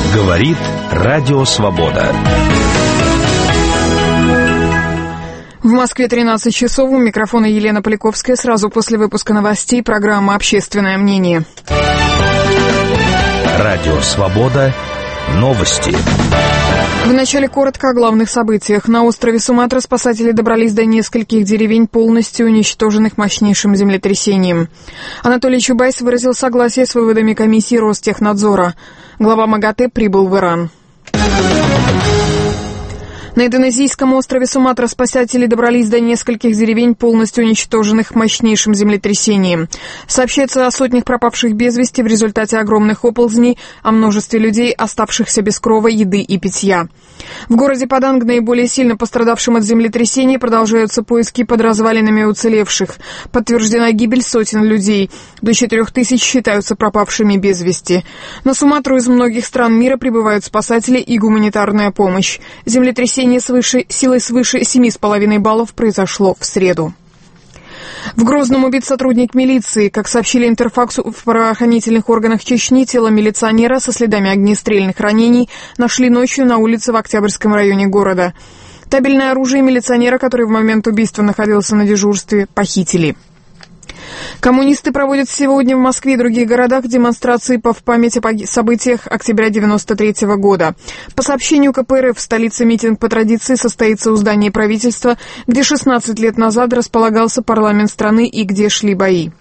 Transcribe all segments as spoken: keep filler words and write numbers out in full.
Говорит Радио Свобода. В Москве тринадцать часов. У микрофона Елена Поляковская. Сразу после выпуска новостей программа «Общественное мнение». Радио Свобода. Новости. Вначале коротко о главных событиях. На острове Суматра спасатели добрались до нескольких деревень, полностью уничтоженных мощнейшим землетрясением. Анатолий Чубайс выразил согласие с выводами комиссии Ростехнадзора. Глава МАГАТЭ прибыл в Иран. На индонезийском острове Суматра спасатели добрались до нескольких деревень, полностью уничтоженных мощнейшим землетрясением. Сообщается о сотнях пропавших без вести в результате огромных оползней, о множестве людей, оставшихся без крова, еды и питья. В городе Паданг, наиболее сильно пострадавшем от землетрясения, продолжаются поиски под развалинами уцелевших. Подтверждена гибель сотен людей. До четырех тысяч считаются пропавшими без вести. На Суматру из многих стран мира прибывают спасатели и гуманитарная помощь. Землетрясение свыше, силой свыше семи с половиной баллов произошло в среду. В Грозном убит сотрудник милиции. Как сообщили Интерфаксу, в правоохранительных органах Чечни тело милиционера со следами огнестрельных ранений нашли ночью на улице в Октябрьском районе города. Табельное оружие милиционера, который в момент убийства находился на дежурстве, похитили. Коммунисты проводят сегодня в Москве и других городах демонстрации в память о событиях октября девяносто третьего года. По сообщению ка пэ эр эф, в столице митинг по традиции состоится у здания правительства, где шестнадцать лет назад располагался парламент страны и где шли бои.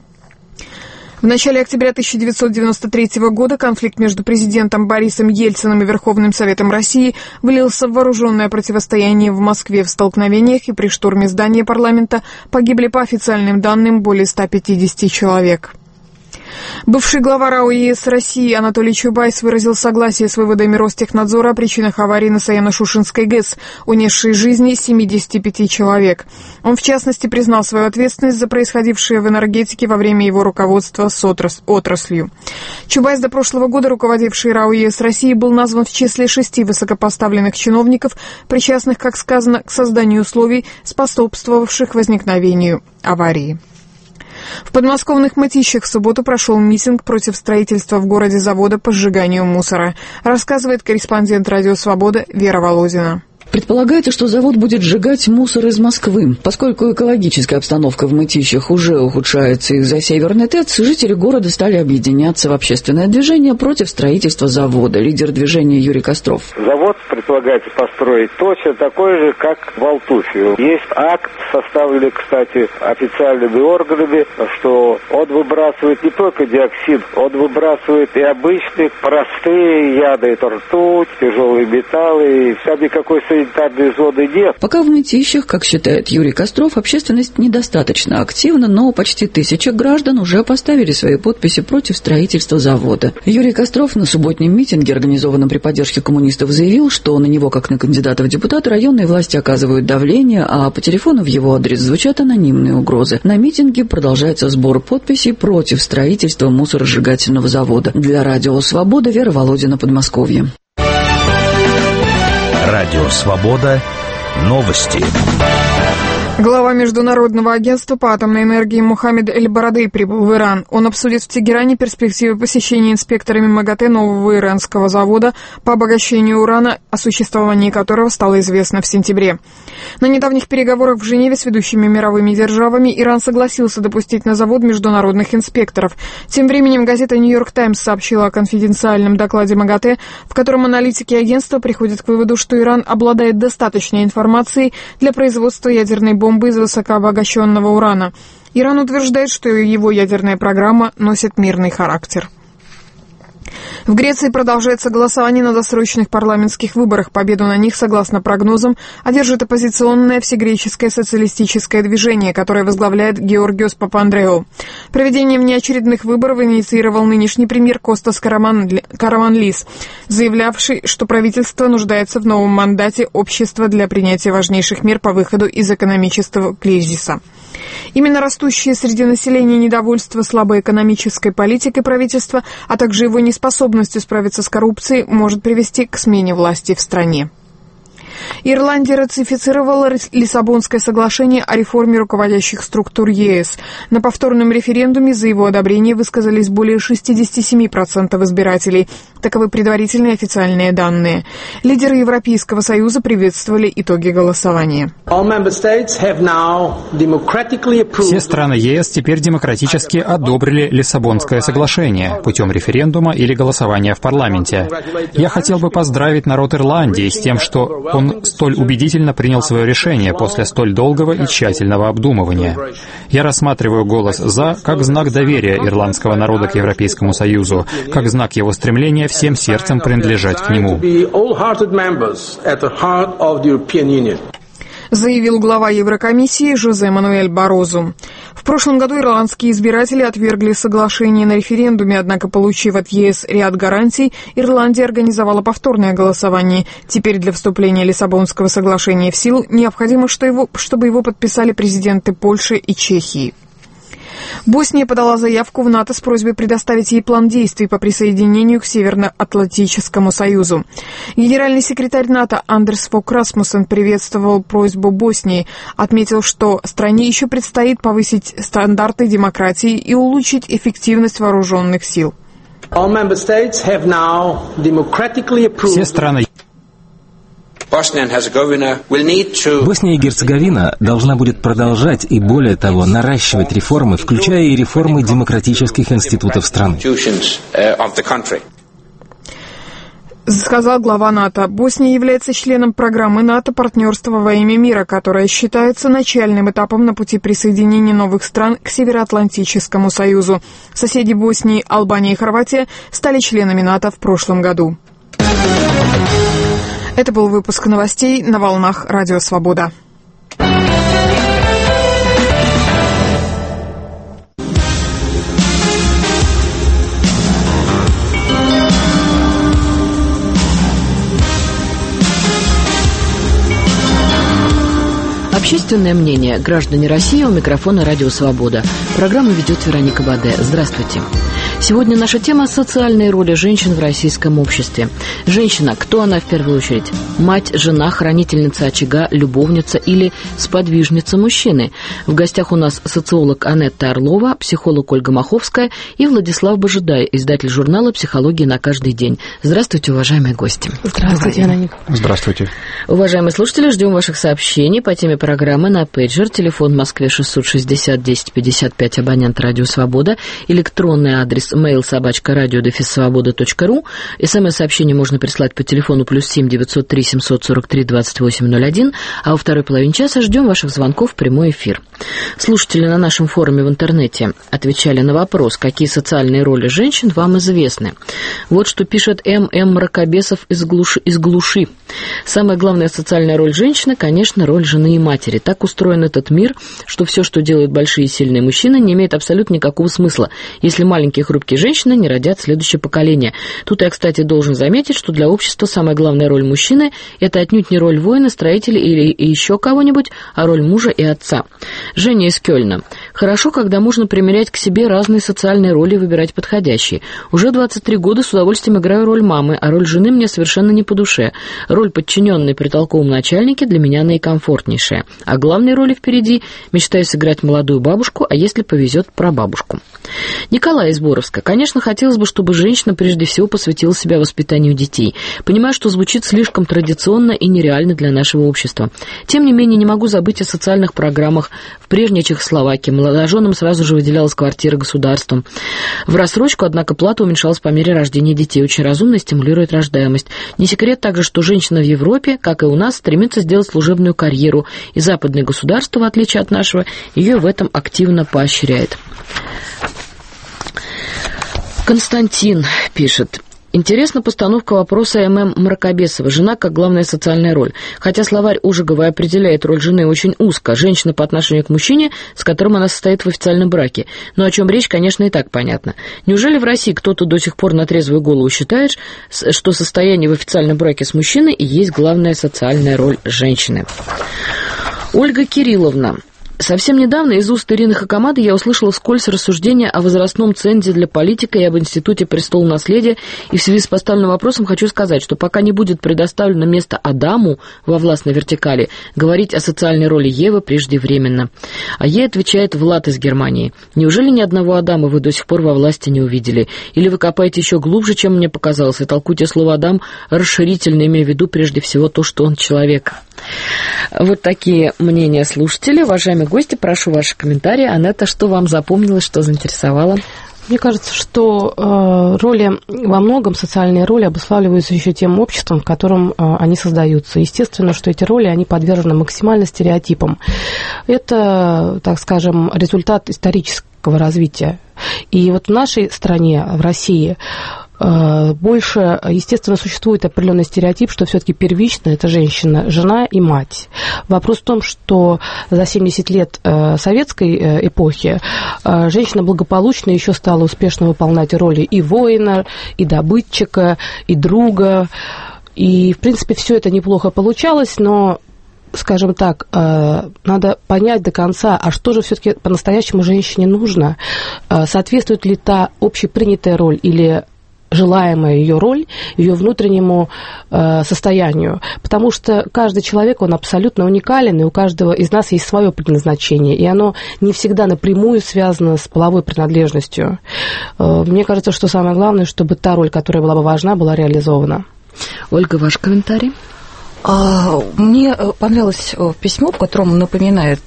В начале октября тысяча девятьсот девяносто третьего года конфликт между президентом Борисом Ельциным и Верховным Советом России вылился в вооруженное противостояние в Москве. В столкновениях и при штурме здания парламента погибли, по официальным данным, более ста пятидесяти человек. Бывший глава РАО ЕС России Анатолий Чубайс выразил согласие с выводами Ростехнадзора о причинах аварии на Саяно-Шушенской ГЭС, унесшей жизни семидесяти пяти человек. Он, в частности, признал свою ответственность за происходившее в энергетике во время его руководства с отрас- отраслью. Чубайс, до прошлого года руководивший РАО ЕС России, был назван в числе шести высокопоставленных чиновников, причастных, как сказано, к созданию условий, способствовавших возникновению аварии. В подмосковных Мытищах в субботу прошел митинг против строительства в городе завода по сжиганию мусора, рассказывает корреспондент «Радио Свобода» Вера Володина. Предполагается, что завод будет сжигать мусор из Москвы. Поскольку экологическая обстановка в Мытищах уже ухудшается из-за Северной ТЭЦ, жители города стали объединяться в общественное движение против строительства завода. Лидер движения Юрий Костров. Завод предполагается построить точно такой же, как в Алтуфе. Есть акт, составленный, кстати, официальными органами, что он выбрасывает не только диоксид, он выбрасывает и обычные простые яды, это ртуть, тяжелые металлы, и вся никакой санитарной зоны нет. Пока в Мытищах, как считает Юрий Костров, общественность недостаточно активна, но почти тысяча граждан уже поставили свои подписи против строительства завода. Юрий Костров на субботнем митинге, организованном при поддержке коммунистов, заявил, что на него, как на кандидата в депутаты, районные власти оказывают давление, а по телефону в его адрес звучат анонимные угрозы. На митинге продолжается сбор подписей против строительства мусоросжигательного завода. Для Радио Свобода Вера Володина, Подмосковье. Радио Свобода. Новости. Глава Международного агентства по атомной энергии Мухаммед Эль-Барадей прибыл в Иран. Он обсудит в Тегеране перспективы посещения инспекторами МАГАТЭ нового иранского завода по обогащению урана, о существовании которого стало известно в сентябре. На недавних переговорах в Женеве с ведущими мировыми державами Иран согласился допустить на завод международных инспекторов. Тем временем газета «Нью-Йорк Таймс» сообщила о конфиденциальном докладе МАГАТЭ, в котором аналитики агентства приходят к выводу, что Иран обладает достаточной информацией для производства ядерной бомбы бомбы из высокообогащенного урана. Иран утверждает, что его ядерная программа носит мирный характер. В Греции продолжается голосование на досрочных парламентских выборах. Победу на них, согласно прогнозам, одержит оппозиционное всегреческое социалистическое движение, которое возглавляет Георгиос Папандреou. Проведение внеочередных выборов инициировал нынешний премьер Костас Караманлис, заявлявший, что правительство нуждается в новом мандате общества для принятия важнейших мер по выходу из экономического кризиса. Именно растущее среди населения недовольство слабой экономической политикой правительства, а также его неспособностью справиться с коррупцией, может привести к смене власти в стране. Ирландия ратифицировала Лиссабонское соглашение о реформе руководящих структур ЕС. На повторном референдуме за его одобрение высказались более шестьдесят семь процентов избирателей. Таковы предварительные официальные данные. Лидеры Европейского Союза приветствовали итоги голосования. Все страны ЕС теперь демократически одобрили Лиссабонское соглашение путем референдума или голосования в парламенте. Я хотел бы поздравить народ Ирландии с тем, что он столь убедительно принял свое решение после столь долгого и тщательного обдумывания. Я рассматриваю голос «за» как знак доверия ирландского народа к Европейскому Союзу, как знак его стремления всем сердцем принадлежать к нему. Заявил глава Еврокомиссии Жозе Мануэль Барозу. В прошлом году ирландские избиратели отвергли соглашение на референдуме, однако, получив от ЕС ряд гарантий, Ирландия организовала повторное голосование. Теперь для вступления Лиссабонского соглашения в силу необходимо, что его, чтобы его подписали президенты Польши и Чехии. Босния подала заявку в НАТО с просьбой предоставить ей план действий по присоединению к Североатлантическому Союзу. Генеральный секретарь НАТО Андерс Фок Расмуссен приветствовал просьбу Боснии, отметил, что стране еще предстоит повысить стандарты демократии и улучшить эффективность вооруженных сил. Все страны Босния и Герцеговина должна будет продолжать и, более того, наращивать реформы, включая и реформы демократических институтов страны. Сказал глава НАТО. Босния является членом программы НАТО «Партнерство во имя мира», которая считается начальным этапом на пути присоединения новых стран к Североатлантическому Союзу. Соседи Боснии, Албания и Хорватия стали членами НАТО в прошлом году. Это был выпуск новостей на волнах Радио Свобода. Общественное мнение. Граждане России, у микрофона Радио Свобода. Программу ведет Вероника Баде. Здравствуйте. Сегодня наша тема – социальные роли женщин в российском обществе. Женщина, кто она в первую очередь? Мать, жена, хранительница очага, любовница или сподвижница мужчины? В гостях у нас социолог Анетта Орлова, психолог Ольга Маховская и Владислав Божидай, издатель журнала «Психология на каждый день». Здравствуйте, уважаемые гости. Здравствуйте, Вероника. Здравствуйте. Уважаемые слушатели, ждем ваших сообщений по теме программы на пейджер. Телефон в Москве шестьсот шестьдесят десять пятьдесят пять, абонент Радио Свобода. Электронный адрес mail собачка радио дефис свобода точка ру. СМС-сообщение можно прислать по телефону плюс семь девятьсот три семьсот сорок три двадцать восемь ноль один, а во второй половине часа ждем ваших звонков в прямой эфир. Слушатели на нашем форуме в интернете отвечали на вопрос, какие социальные роли женщин вам известны. Вот что пишет М М Мракобесов из глуши, из глуши. Самая главная социальная роль женщины, конечно, роль жены и матери. Так устроен этот мир, что все, что делают большие и сильные мужчины, не имеет абсолютно никакого смысла, если маленькие хрупкие женщины не родят следующее поколение. Тут я, кстати, должен заметить, что для общества самая главная роль мужчины – это отнюдь не роль воина, строителя или еще кого-нибудь, а роль мужа и отца. Женя из Кёльна. Хорошо, когда можно примерять к себе разные социальные роли и выбирать подходящие. Уже двадцать три года с удовольствием играю роль мамы, а роль жены мне совершенно не по душе. Роль подчиненной при толковом начальнике для меня наикомфортнейшая. А главной роли впереди мечтаю сыграть молодую бабушку, а если повезет, прабабушку. Николай из Боровска. Конечно, хотелось бы, чтобы женщина прежде всего посвятила себя воспитанию детей. Понимаю, что звучит слишком традиционно и нереально для нашего общества. Тем не менее, не могу забыть о социальных программах. В прежней Чехословакии молодоженам сразу же выделялась квартира государством. В рассрочку, однако, плата уменьшалась по мере рождения детей. Очень разумно и стимулирует рождаемость. Не секрет также, что женщина в Европе, как и у нас, стремится сделать служебную карьеру. И западное государство, в отличие от нашего, ее в этом активно поощряет. Константин пишет. Интересна постановка вопроса М М Мракобесова. Жена как главная социальная роль. Хотя словарь Ожегова определяет роль жены очень узко. Женщина по отношению к мужчине, с которым она состоит в официальном браке. Но о чем речь, конечно, и так понятно. Неужели в России кто-то до сих пор на трезвую голову считает, что состояние в официальном браке с мужчиной и есть главная социальная роль женщины? Ольга Кирилловна. Совсем недавно из уст Ирины Хакамады я услышала вскользь рассуждения о возрастном цензе для политика и об институте престолонаследия, и в связи с поставленным вопросом хочу сказать, что пока не будет предоставлено место Адаму во властной вертикали, говорить о социальной роли Евы преждевременно. А ей отвечает Влад из Германии. Неужели ни одного Адама вы до сих пор во власти не увидели? Или вы копаете еще глубже, чем мне показалось, и толкуете слово «Адам» расширительно, имея в виду прежде всего то, что он человек? Вот такие мнения слушателей. Уважаемые гости, прошу ваши комментарии. Анетта, что вам запомнилось, что заинтересовало? Мне кажется, что э, роли, во многом социальные роли обуславливаются еще тем обществом, в котором э, они создаются. Естественно, что эти роли, они подвержены максимально стереотипам. Это, так скажем, результат исторического развития. И вот в нашей стране, в России, больше, естественно, существует определенный стереотип, что все-таки первично это женщина, жена и мать. Вопрос в том, что за семьдесят лет советской эпохи женщина благополучно еще стала успешно выполнять роли и воина, и добытчика, и друга. И, в принципе, все это неплохо получалось, но, скажем так, надо понять до конца, а что же все-таки по-настоящему женщине нужно? Соответствует ли та общепринятая роль или желаемая ее роль ее внутреннему э, состоянию. Потому что каждый человек, он абсолютно уникален, и у каждого из нас есть свое предназначение, и оно не всегда напрямую связано с половой принадлежностью. Э, мне кажется, что самое главное, чтобы та роль, которая была бы важна, была реализована. Ольга, ваш комментарий? Мне понравилось письмо, в котором напоминает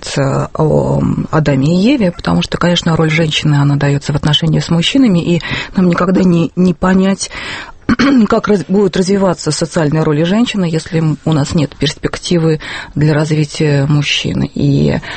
о Адаме и Еве, потому что, конечно, роль женщины, она дается в отношении с мужчинами, и нам никогда не, не понять, как раз будет развиваться социальная роль женщины, если у нас нет перспективы для развития мужчины. И э,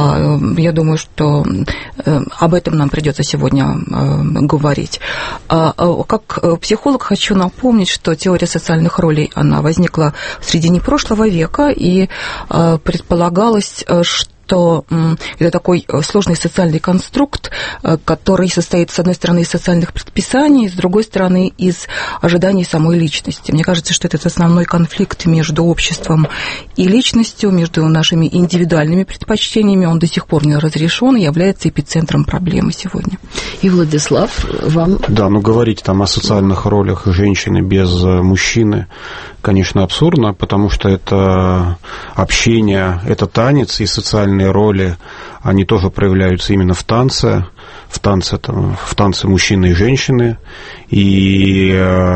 я думаю, что э, об этом нам придется сегодня э, говорить. А, э, как психолог хочу напомнить, что теория социальных ролей, она возникла в середине прошлого века, и э, предполагалось, что что это такой сложный социальный конструкт, который состоит, с одной стороны, из социальных предписаний, с другой стороны, из ожиданий самой личности. Мне кажется, что это основной конфликт между обществом и личностью, между нашими индивидуальными предпочтениями. Он до сих пор не разрешен и является эпицентром проблемы сегодня. И, Владислав, вам... Да, ну говорить там о социальных ролях женщины без мужчины, конечно, абсурдно, потому что это общение, это танец, и социальные роли, они тоже проявляются именно в танце, в танце, там, в танце мужчины и женщины, и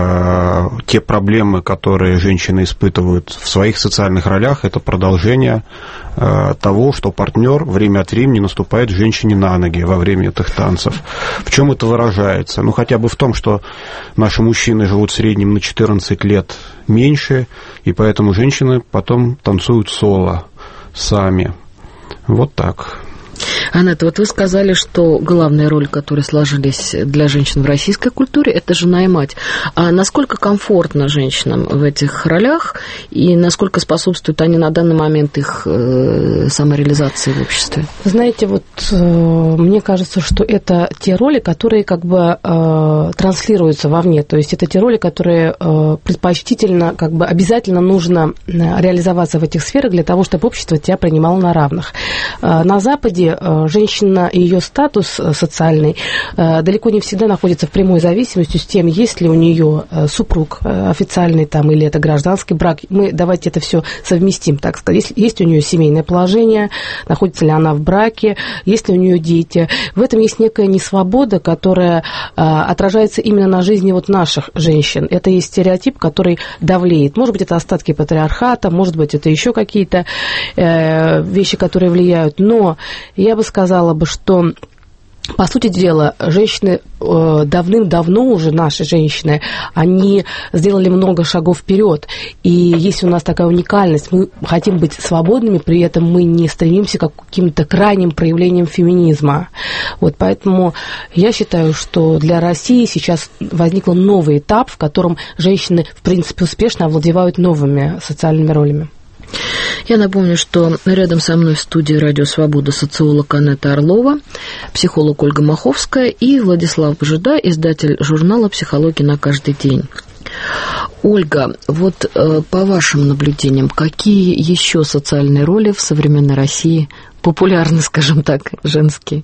э, те проблемы, которые женщины испытывают в своих социальных ролях, это продолжение э, того, что партнер время от времени наступает женщине на ноги во время этих танцев. В чем это выражается? Ну, хотя бы в том, что наши мужчины живут в среднем на четырнадцать лет меньше, и поэтому женщины потом танцуют соло сами. Вот так. Анетта, вот вы сказали, что главная роль, которая сложились для женщин в российской культуре, это жена и мать. А насколько комфортно женщинам в этих ролях, и насколько способствуют они на данный момент их э, самореализации в обществе? Знаете, вот э, мне кажется, что это те роли, которые как бы э, транслируются вовне. То есть это те роли, которые э, предпочтительно, как бы обязательно нужно реализоваться в этих сферах для того, чтобы общество тебя принимало на равных. Э, на Западе э, женщина и ее статус социальный далеко не всегда находится в прямой зависимости с тем, есть ли у нее супруг официальный там, или это гражданский брак. Мы давайте это все совместим, так сказать. Есть, есть у нее семейное положение, находится ли она в браке, есть ли у нее дети. В этом есть некая несвобода, которая отражается именно на жизни вот наших женщин. Это есть стереотип, который давлеет. Может быть, это остатки патриархата, может быть, это еще какие-то вещи, которые влияют. Но я бы сказала бы, что, по сути дела, женщины давным-давно уже, наши женщины, они сделали много шагов вперед. И есть у нас такая уникальность. Мы хотим быть свободными, при этом мы не стремимся к каким-то крайним проявлениям феминизма. Вот поэтому я считаю, что для России сейчас возник новый этап, в котором женщины, в принципе, успешно овладевают новыми социальными ролями. Я напомню, что рядом со мной в студии «Радио Свобода» социолог Анетта Орлова, психолог Ольга Маховская и Владислав Бжеда, издатель журнала «Психология на каждый день». Ольга, вот э, по вашим наблюдениям, какие еще социальные роли в современной России популярны, скажем так, женские.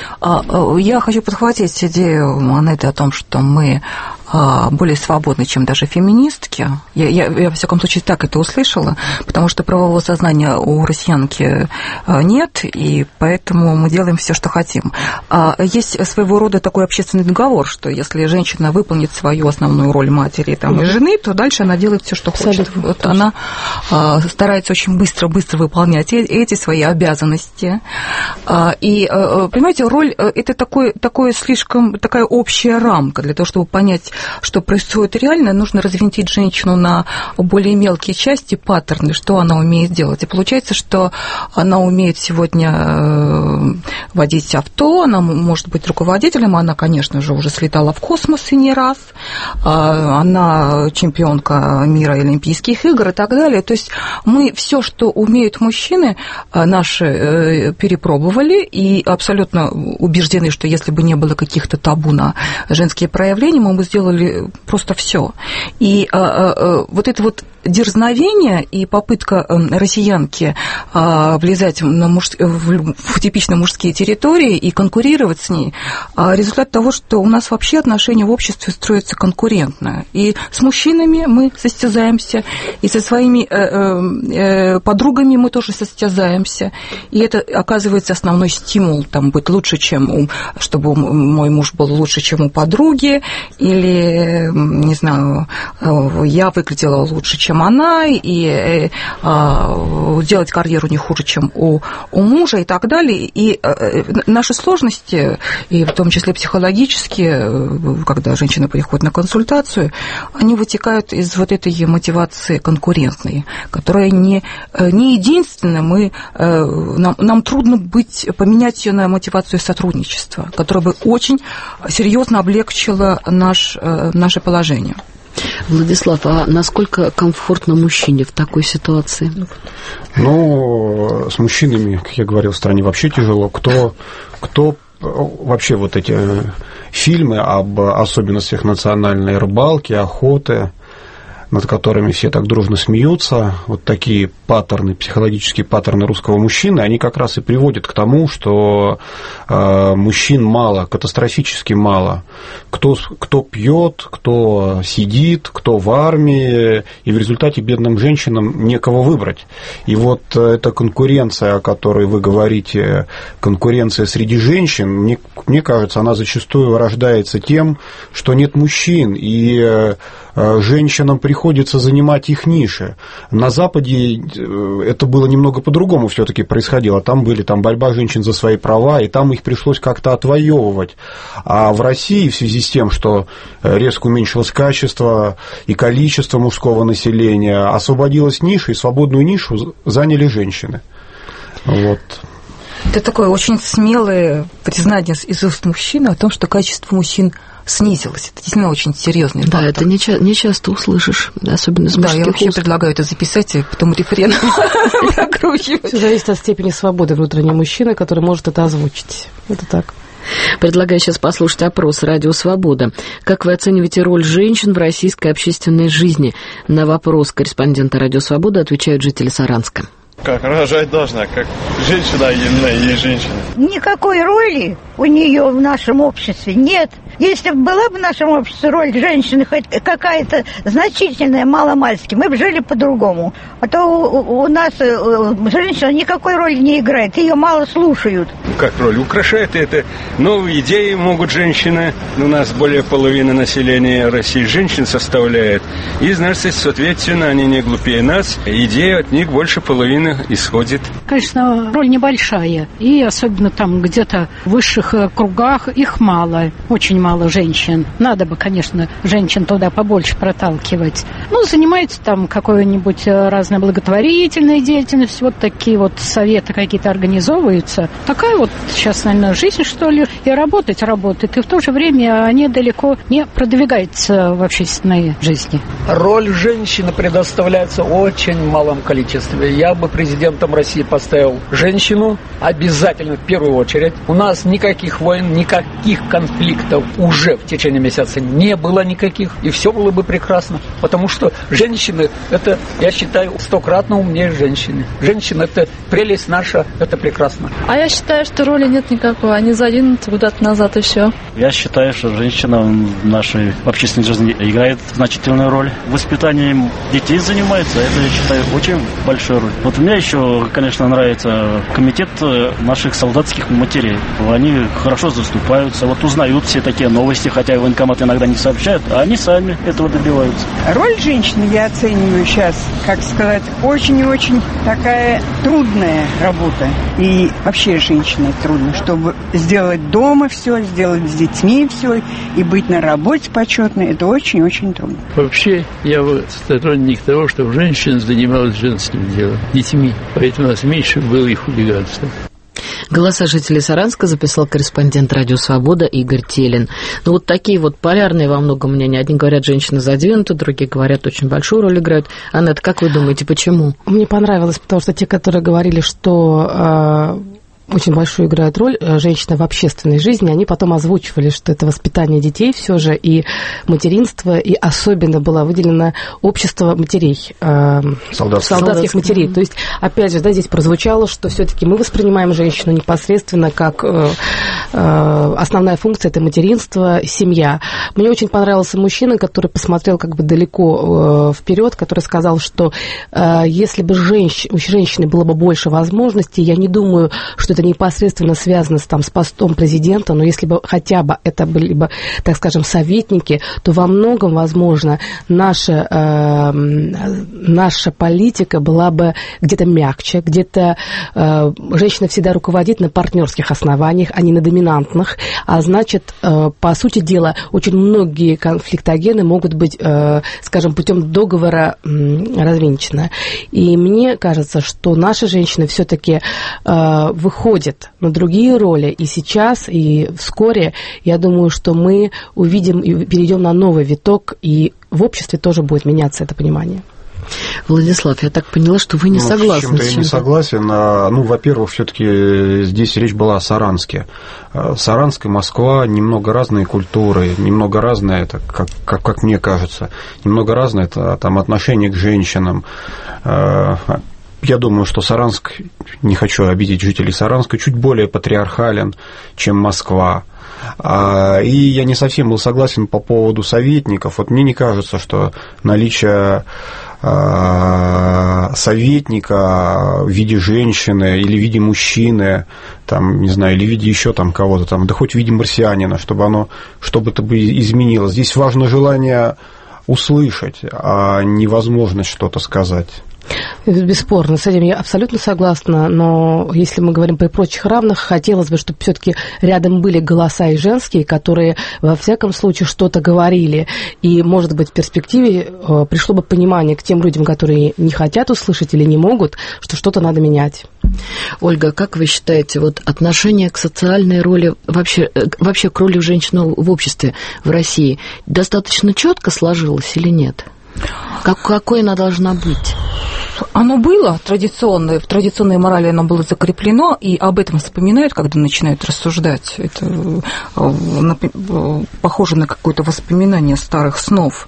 Я хочу подхватить идею Анетты о том, что мы более свободны, чем даже феминистки. Я, я, я, во всяком случае, так это услышала, потому что правового сознания у россиянки нет, и поэтому мы делаем все, что хотим. Есть своего рода такой общественный договор, что если женщина выполнит свою основную роль матери там, и жены, то дальше она делает все, что хочет. Вот она старается очень быстро-быстро выполнять эти свои обязанности. И, понимаете, роль – это такой, такой слишком, такая общая рамка для того, чтобы понять, что происходит реально, нужно развинтить женщину на более мелкие части, паттерны, что она умеет делать. И получается, что она умеет сегодня водить авто, она может быть руководителем, она, конечно же, уже слетала в космос и не раз, она чемпионка мира и Олимпийских игр и так далее. То есть мы все, что умеют мужчины, наши перепробовали и абсолютно убеждены, что если бы не было каких-то табу на женские проявления, мы бы сделали просто все. И а, а, вот это вот дерзновение и попытка россиянки а, влезать на муж... в, в типично мужские территории и конкурировать с ней, а результат того, что у нас вообще отношения в обществе строятся конкурентно. И с мужчинами мы состязаемся, и со своими э, э, подругами мы тоже состязаемся. И это оказывается основной стимул, там, быть лучше, чем у... чтобы мой муж был лучше, чем у подруги, или не знаю, я выглядела лучше, чем она, и делать карьеру не хуже, чем у, у мужа и так далее. И наши сложности, и в том числе психологические, когда женщина приходит на консультацию, они вытекают из вот этой мотивации конкурентной, которая не, не единственная. Мы, нам, нам трудно быть, поменять ее на мотивацию сотрудничества, которая бы очень серьезно облегчила наш наше положение. Владислав, а насколько комфортно мужчине в такой ситуации? Ну, с мужчинами, как я говорил, в стране вообще тяжело. Кто, кто вообще вот эти фильмы об особенностях национальной рыбалки, охоты, над которыми все так дружно смеются, вот такие паттерны, психологические паттерны русского мужчины, они как раз и приводят к тому, что э, мужчин мало, катастрофически мало. Кто, кто пьет, кто сидит, кто в армии, и в результате бедным женщинам некого выбрать. И вот эта конкуренция, о которой вы говорите, конкуренция среди женщин, мне, мне кажется, она зачастую рождается тем, что нет мужчин, и э, женщинам приходится занимать их ниши. На Западе это было немного по-другому все-таки происходило. Там были там борьба женщин за свои права, и там их пришлось как-то отвоевывать. А в России в связи с тем, что резко уменьшилось качество и количество мужского населения, освободилась ниша, и свободную нишу заняли женщины. Вот. Это такое очень смелое признание из уст мужчины о том, что качество мужчин снизилось. Это действительно очень серьезный фактор. Да, это не, ча- не часто услышишь, особенно с мужских уст. Да, я вообще предлагаю это записать, и потом референдум прокручивать. Все зависит от степени свободы внутреннего мужчины, который может это озвучить. Это так. Предлагаю сейчас послушать опрос «Радио Свобода». Как вы оцениваете роль женщин в российской общественной жизни? На вопрос корреспондента «Радио Свобода» отвечают жители Саранска. Как рожать должна, как женщина и женщина. Никакой роли у нее в нашем обществе нет. Если бы была бы в нашем обществе роль женщины хоть какая-то значительная, маломальски, мы бы жили по-другому. А то у, у нас женщина никакой роли не играет, ее мало слушают. Ну, как роль? Украшает это. Новые идеи могут женщины. У нас более половины населения России женщин составляет. И, значит, соответственно, они не глупее нас. Идея от них больше половины исходит. Конечно, роль небольшая. И особенно там где-то в высших кругах их мало. Очень мало женщин. Надо бы, конечно, женщин туда побольше проталкивать. Ну, занимаются там какой-нибудь разной благотворительной деятельностью. Вот такие вот советы какие-то организовываются. Такая вот сейчас, наверное, жизнь, что ли. И работать работает. И в то же время они далеко не продвигаются в общественной жизни. Роль женщины предоставляется в очень малом количестве. Я бы президентом России поставил женщину обязательно в первую очередь. У нас никаких войн, никаких конфликтов уже в течение месяца не было никаких, и все было бы прекрасно. Потому что женщины, это, я считаю, стократно умнее женщины. Женщина – это прелесть наша, это прекрасно. А я считаю, что роли нет никакой, они задвинуты куда-то назад и все. Я считаю, что женщина в нашей общественной жизни играет значительную роль. Воспитанием детей занимается, это, я считаю, очень большую роль. Вот мне еще, конечно, нравится комитет наших солдатских матерей. Они хорошо заступаются, вот узнают все такие новости, хотя и военкомат иногда не сообщают, а они сами этого добиваются. Роль женщины я оцениваю сейчас, как сказать, очень и очень такая трудная работа. И вообще женщине трудно, чтобы сделать дома все, сделать с детьми все и быть на работе почетной, это очень-очень трудно. Вообще, я сторонник того, чтобы женщина занималась женским делом, детьми, поэтому у нас меньше было и хулиганства. Голоса жителей Саранска записал корреспондент «Радио Свобода» Игорь Телин. Ну, вот такие вот полярные во многом мнения. Одни говорят, женщины задвинуты, другие говорят, очень большую роль играют. Аннет, как вы думаете, почему? Мне понравилось, потому что те, которые говорили, что... Э... очень большую играет роль женщина в общественной жизни, они потом озвучивали, что это воспитание детей все же, и материнство, и особенно было выделено общество матерей, э, солдатских, солдатских матерей. То есть, опять же, да, здесь прозвучало, что все-таки мы воспринимаем женщину непосредственно как э, э, основная функция – это материнство, семья. Мне очень понравился мужчина, который посмотрел как бы далеко э, вперед, который сказал, что э, если бы женщ, у женщины было бы больше возможностей, я не думаю, что это непосредственно связано с, там, с постом президента, но если бы хотя бы это были бы, так скажем, советники, то во многом, возможно, наша, э, наша политика была бы где-то мягче, где-то э, женщина всегда руководит на партнерских основаниях, а не на доминантных, а значит, э, по сути дела, очень многие конфликтогены могут быть, э, скажем, путем договора э, развенчаны. И мне кажется, что наши женщины все-таки э, выходят на другие роли, и сейчас, и вскоре, я думаю, что мы увидим и перейдем на новый виток, и в обществе тоже будет меняться это понимание. Владислав, я так поняла, что вы не ну, согласны. С чем-то я не согласен. Ну, во-первых, все-таки здесь речь была о Саранске. Саранск и Москва немного разные культуры, немного разное, это, как, как, как мне кажется, немного разное это там отношение к женщинам. Я думаю, что Саранск, не хочу обидеть жителей Саранска, чуть более патриархален, чем Москва. И я не совсем был согласен по поводу советников. Вот мне не кажется, что наличие советника в виде женщины или в виде мужчины, там, не знаю, или в виде еще там кого-то там, да хоть в виде марсианина, чтобы оно, чтобы это бы изменилось. Здесь важно желание услышать, а не возможность что-то сказать. Бесспорно, с этим я абсолютно согласна, но если мы говорим при прочих равных, хотелось бы, чтобы все-таки рядом были голоса и женские, которые во всяком случае что-то говорили, и, может быть, в перспективе пришло бы понимание к тем людям, которые не хотят услышать или не могут, что что-то надо менять. Ольга, как вы считаете, вот отношение к социальной роли, вообще, вообще к роли женщины в обществе в России достаточно четко сложилось или нет? Как, какой она должна быть? Оно было традиционное, в традиционной морали оно было закреплено, и об этом вспоминают, когда начинают рассуждать. Это похоже на какое-то воспоминание старых снов.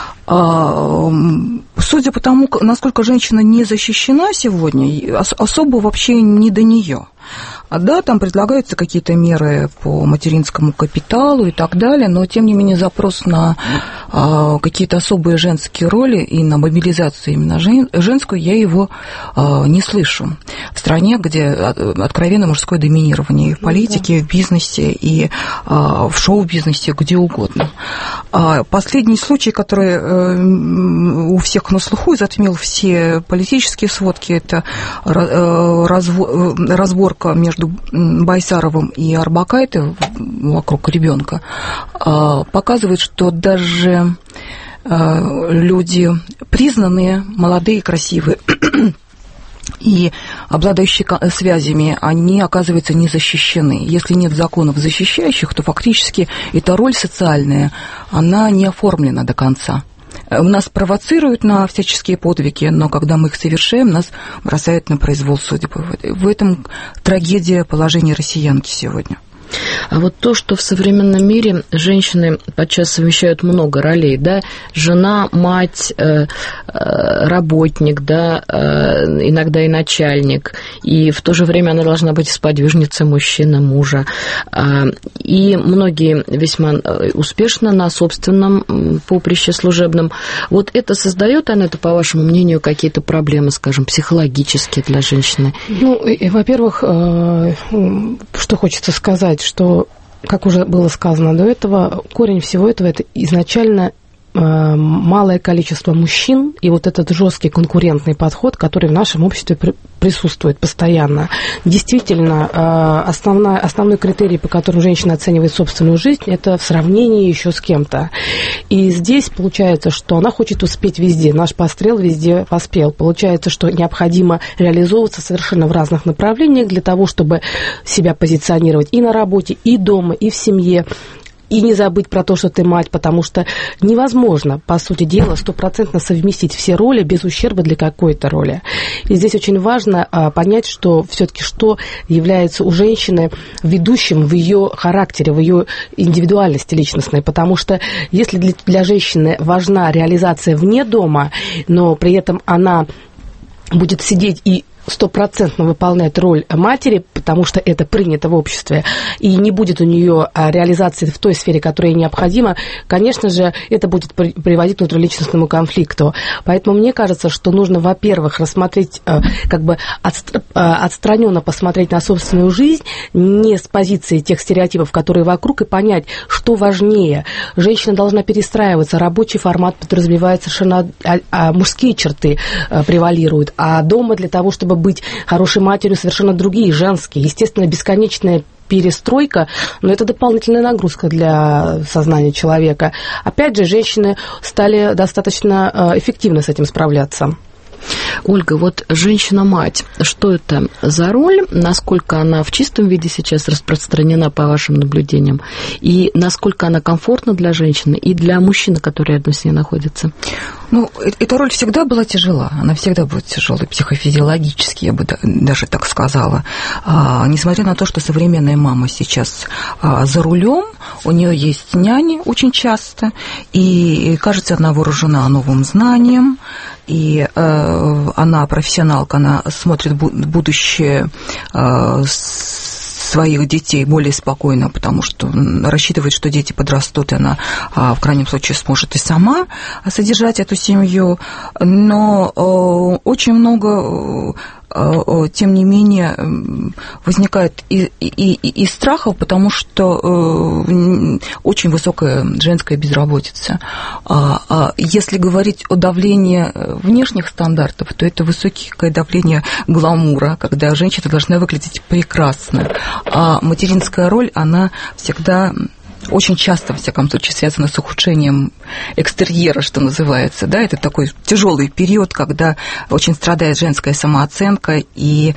Судя по тому, насколько женщина не защищена сегодня, особо вообще не до нее. А да, там предлагаются какие-то меры по материнскому капиталу и так далее, но, тем не менее, запрос на а, какие-то особые женские роли и на мобилизацию именно жен, женскую я его а, не слышу. В стране, где откровенно мужское доминирование и в политике, и в бизнесе, и а, в шоу-бизнесе, где угодно. А последний случай, который а, у всех на слуху и затмил все политические сводки, это разборка между Байсаровым и Арбакайте вокруг ребенка, показывает, что даже люди признанные, молодые, красивые и обладающие связями, они, оказывается, не защищены. Если нет законов защищающих, то фактически эта роль социальная, она не оформлена до конца. Нас провоцируют на всяческие подвиги, но когда мы их совершаем, нас бросают на произвол судьбы. В этом трагедия положения россиянки сегодня. А вот то, что в современном мире женщины подчас совмещают много ролей, да, жена, мать, э, э, работник, да, э, иногда и начальник, и в то же время она должна быть сподвижницей мужчины, мужа. Э, и многие весьма успешно на собственном поприще служебном. Вот это создает, Анетта, по вашему мнению, какие-то проблемы, скажем, психологические для женщины? Ну, и, и, во-первых, э, что хочется сказать, что, как уже было сказано до этого, корень всего этого – это изначально малое количество мужчин и вот этот жесткий конкурентный подход, который в нашем обществе присутствует постоянно. Действительно, основная, основной критерий, по которому женщина оценивает собственную жизнь, это в сравнении еще с кем-то. И здесь получается, что она хочет успеть везде. Наш пострел везде поспел. Получается, что необходимо реализовываться совершенно в разных направлениях для того, чтобы себя позиционировать и на работе, и дома, и в семье. И не забыть про то, что ты мать, потому что невозможно, по сути дела, стопроцентно совместить все роли без ущерба для какой-то роли. И здесь очень важно а, понять, что все-таки что является у женщины ведущим в ее характере, в ее индивидуальности личностной. Потому что если для, для женщины важна реализация вне дома, но при этом она будет сидеть и стопроцентно выполняет роль матери, потому что это принято в обществе, и не будет у нее реализации в той сфере, которая ей необходима, конечно же, это будет приводить к внутриличностному конфликту. Поэтому мне кажется, что нужно, во-первых, рассмотреть, как бы отстраненно посмотреть на собственную жизнь, не с позиции тех стереотипов, которые вокруг, и понять, что важнее. Женщина должна перестраиваться, рабочий формат подразумевает совершенно а мужские черты превалируют, а дома для того, чтобы быть хорошей матерью, совершенно другие, женские. Естественно, бесконечная перестройка, но это дополнительная нагрузка для сознания человека. Опять же, женщины стали достаточно эффективно с этим справляться. Ольга, вот женщина-мать, что это за роль, насколько она в чистом виде сейчас распространена по вашим наблюдениям, и насколько она комфортна для женщины и для мужчины, который рядом с ней находится? Ну, эта роль всегда была тяжела, она всегда будет тяжелой психофизиологически, я бы даже так сказала. А, несмотря на то, что современная мама сейчас а, за рулем, у нее есть няни очень часто, и, кажется, она вооружена новым знанием, и э, она профессионалка, она смотрит в будущее э, своих детей более спокойно, потому что рассчитывает, что дети подрастут, и она в крайнем случае сможет и сама содержать эту семью. Но очень много, тем не менее, возникает и, и, и, и страхов, потому что очень высокая женская безработица. Если говорить о давлении внешних стандартов, то это высокое давление гламура, когда женщина должна выглядеть прекрасно. А материнская роль, она всегда очень часто, во всяком случае, связана с ухудшением экстерьера, что называется. Да? Это такой тяжелый период, когда очень страдает женская самооценка, и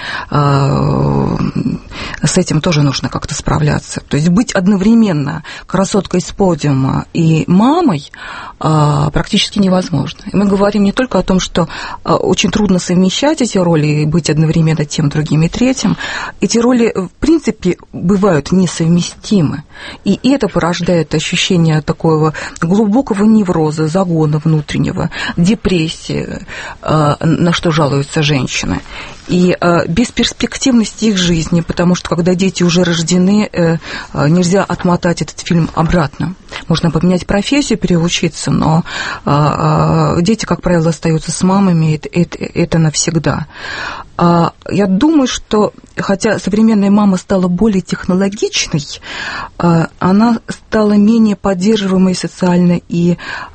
э, с этим тоже нужно как-то справляться. То есть быть одновременно красоткой с подиума и мамой э, практически невозможно. И мы говорим не только о том, что э, очень трудно совмещать эти роли и быть одновременно тем, другим и третьим. Эти роли, в принципе, бывают несовместимы. И это порождает ощущение такого глубокого невроза, загона внутреннего, депрессии, на что жалуются женщины. И бесперспективность их жизни, потому что когда дети уже рождены, нельзя отмотать этот фильм обратно. Можно поменять профессию, переучиться, но дети, как правило, остаются с мамами, это, это, это навсегда. Я думаю, что хотя современная мама стала более технологичной, она стала менее поддерживаемой социально и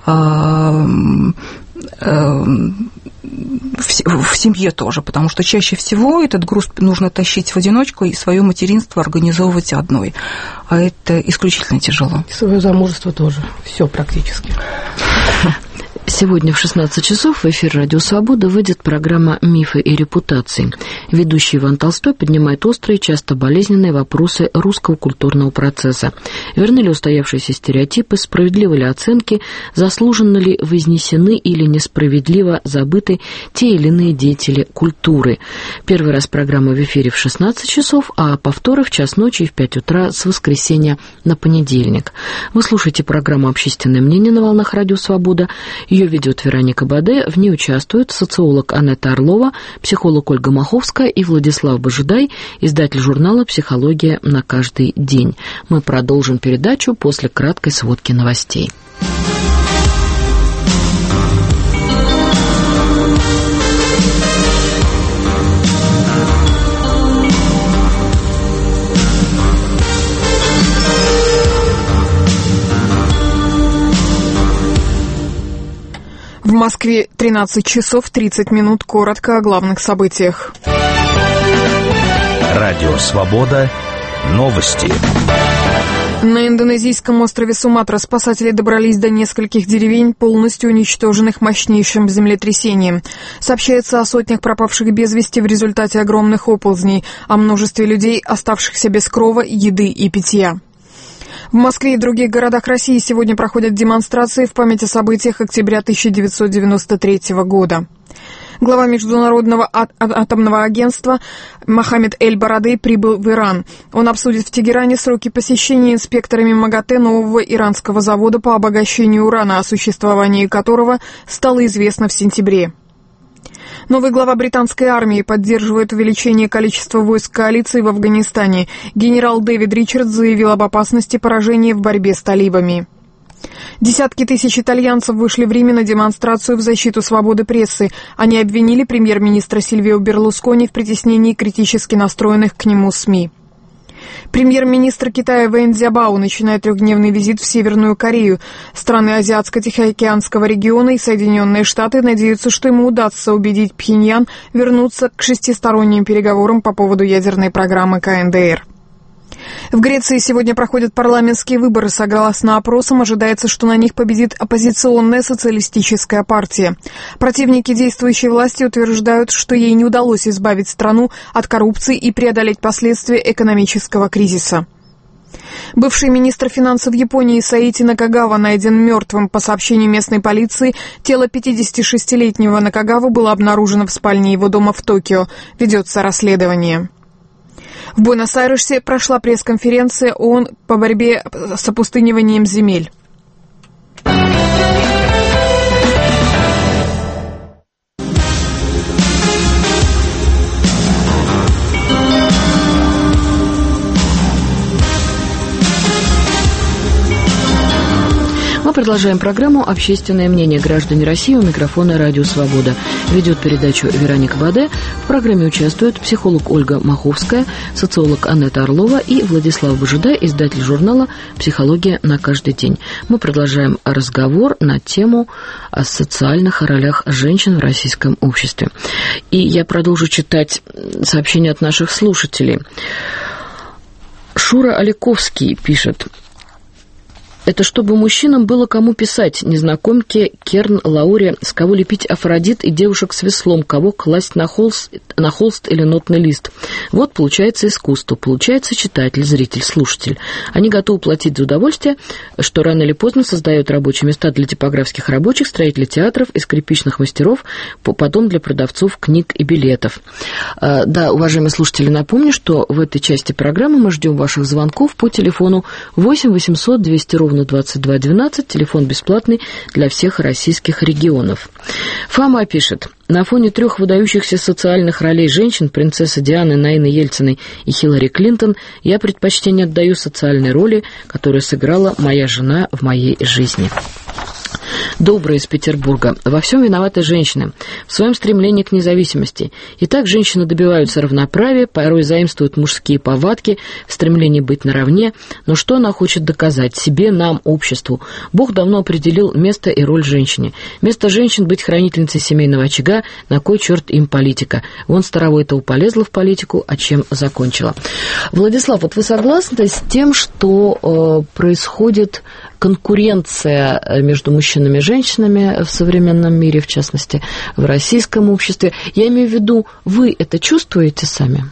в семье тоже, потому что чаще всего этот груз нужно тащить в одиночку и свое материнство организовывать одной. А это исключительно тяжело. И свое замужество тоже. Все практически. Сегодня в шестнадцать часов в эфир «Радио Свобода» выйдет программа «Мифы и репутации». Ведущий Иван Толстой поднимает острые, часто болезненные вопросы русского культурного процесса. Верны ли устоявшиеся стереотипы, справедливы ли оценки, заслуженно ли вознесены или несправедливо забыты те или иные деятели культуры. Первый раз программа в эфире в шестнадцать часов, а повторы в час ночи и в пять утра с воскресенья на понедельник. Вы слушаете программу «Общественное мнение» на волнах «Радио Свобода». Ее ведет Вероника Баде, в ней участвуют социолог Анетта Орлова, психолог Ольга Маховская и Владислав Божидай, издатель журнала «Психология на каждый день». Мы продолжим передачу после краткой сводки новостей. В Москве тринадцать часов тридцать минут. Коротко о главных событиях. Радио «Свобода». Новости. На индонезийском острове Суматра спасатели добрались до нескольких деревень, полностью уничтоженных мощнейшим землетрясением. Сообщается о сотнях пропавших без вести в результате огромных оползней, о множестве людей, оставшихся без крова, еды и питья. В Москве и других городах России сегодня проходят демонстрации в память о событиях октября тысяча девятьсот девяносто третьего года. Глава Международного атомного агентства Мохаммед Эль-Барадей прибыл в Иран. Он обсудит в Тегеране сроки посещения инспекторами МАГАТЭ нового иранского завода по обогащению урана, о существовании которого стало известно в сентябре. Новый глава британской армии поддерживает увеличение количества войск коалиции в Афганистане. Генерал Дэвид Ричардс заявил об опасности поражения в борьбе с талибами. Десятки тысяч итальянцев вышли в Риме на демонстрацию в защиту свободы прессы. Они обвинили премьер-министра Сильвио Берлускони в притеснении критически настроенных к нему СМИ. Премьер-министр Китая Вэнь Цзябао начинает трехдневный визит в Северную Корею. Страны Азиатско-Тихоокеанского региона и Соединенные Штаты надеются, что ему удастся убедить Пхеньян вернуться к шестисторонним переговорам по поводу ядерной программы ка эн дэ эр. В Греции сегодня проходят парламентские выборы. Согласно опросам, ожидается, что на них победит оппозиционная социалистическая партия. Противники действующей власти утверждают, что ей не удалось избавить страну от коррупции и преодолеть последствия экономического кризиса. Бывший министр финансов Японии Саити Накагава найден мертвым. По сообщению местной полиции, тело пятидесятишестилетнего Накагавы было обнаружено в спальне его дома в Токио. Ведется расследование. В Буэнос-Айресе прошла пресс-конференция ООН по борьбе с опустыниванием земель. Мы продолжаем программу «Общественное мнение». Граждане России, у микрофона «Радио Свобода». Ведет передачу Вероника Баде. В программе участвуют психолог Ольга Маховская, социолог Анетта Орлова и Владислав Божидай, издатель журнала «Психология на каждый день». Мы продолжаем разговор на тему о социальных ролях женщин в российском обществе. И я продолжу читать сообщения от наших слушателей. Шура Оликовский пишет: это чтобы мужчинам было кому писать, незнакомке, Керн, Лауре, с кого лепить Афродит и девушек с веслом, кого класть на холст, на холст или нотный лист. Вот получается искусство, получается читатель, зритель, слушатель. Они готовы платить за удовольствие, что рано или поздно создает рабочие места для типографских рабочих, строителей театров и скрипичных мастеров, потом для продавцов книг и билетов. Да, уважаемые слушатели, напомню, что в этой части программы мы ждем ваших звонков по телефону восемь восемьсот двести ровно двадцать два двенадцать, телефон бесплатный для всех российских регионов. Фома пишет: на фоне трех выдающихся социальных ролей женщин, принцессы Дианы, Наины Ельциной и Хиллари Клинтон, я предпочтение отдаю социальной роли, которую сыграла моя жена в моей жизни. Добрая из Петербурга. Во всем виноваты женщины, в своем стремлении к независимости. Итак, женщины добиваются равноправия, порой заимствуют мужские повадки в стремлении быть наравне. Но что она хочет доказать? Себе, нам, обществу. Бог давно определил место и роль женщине. Место женщин — быть хранительницей семейного очага. На кой черт им политика? Вон Старовойтова полезла в политику, а чем закончила? Владислав, вот вы согласны с тем, что э, происходит конкуренция между мужчинами и женщинами в современном мире, в частности, в российском обществе. Я имею в виду, вы это чувствуете сами?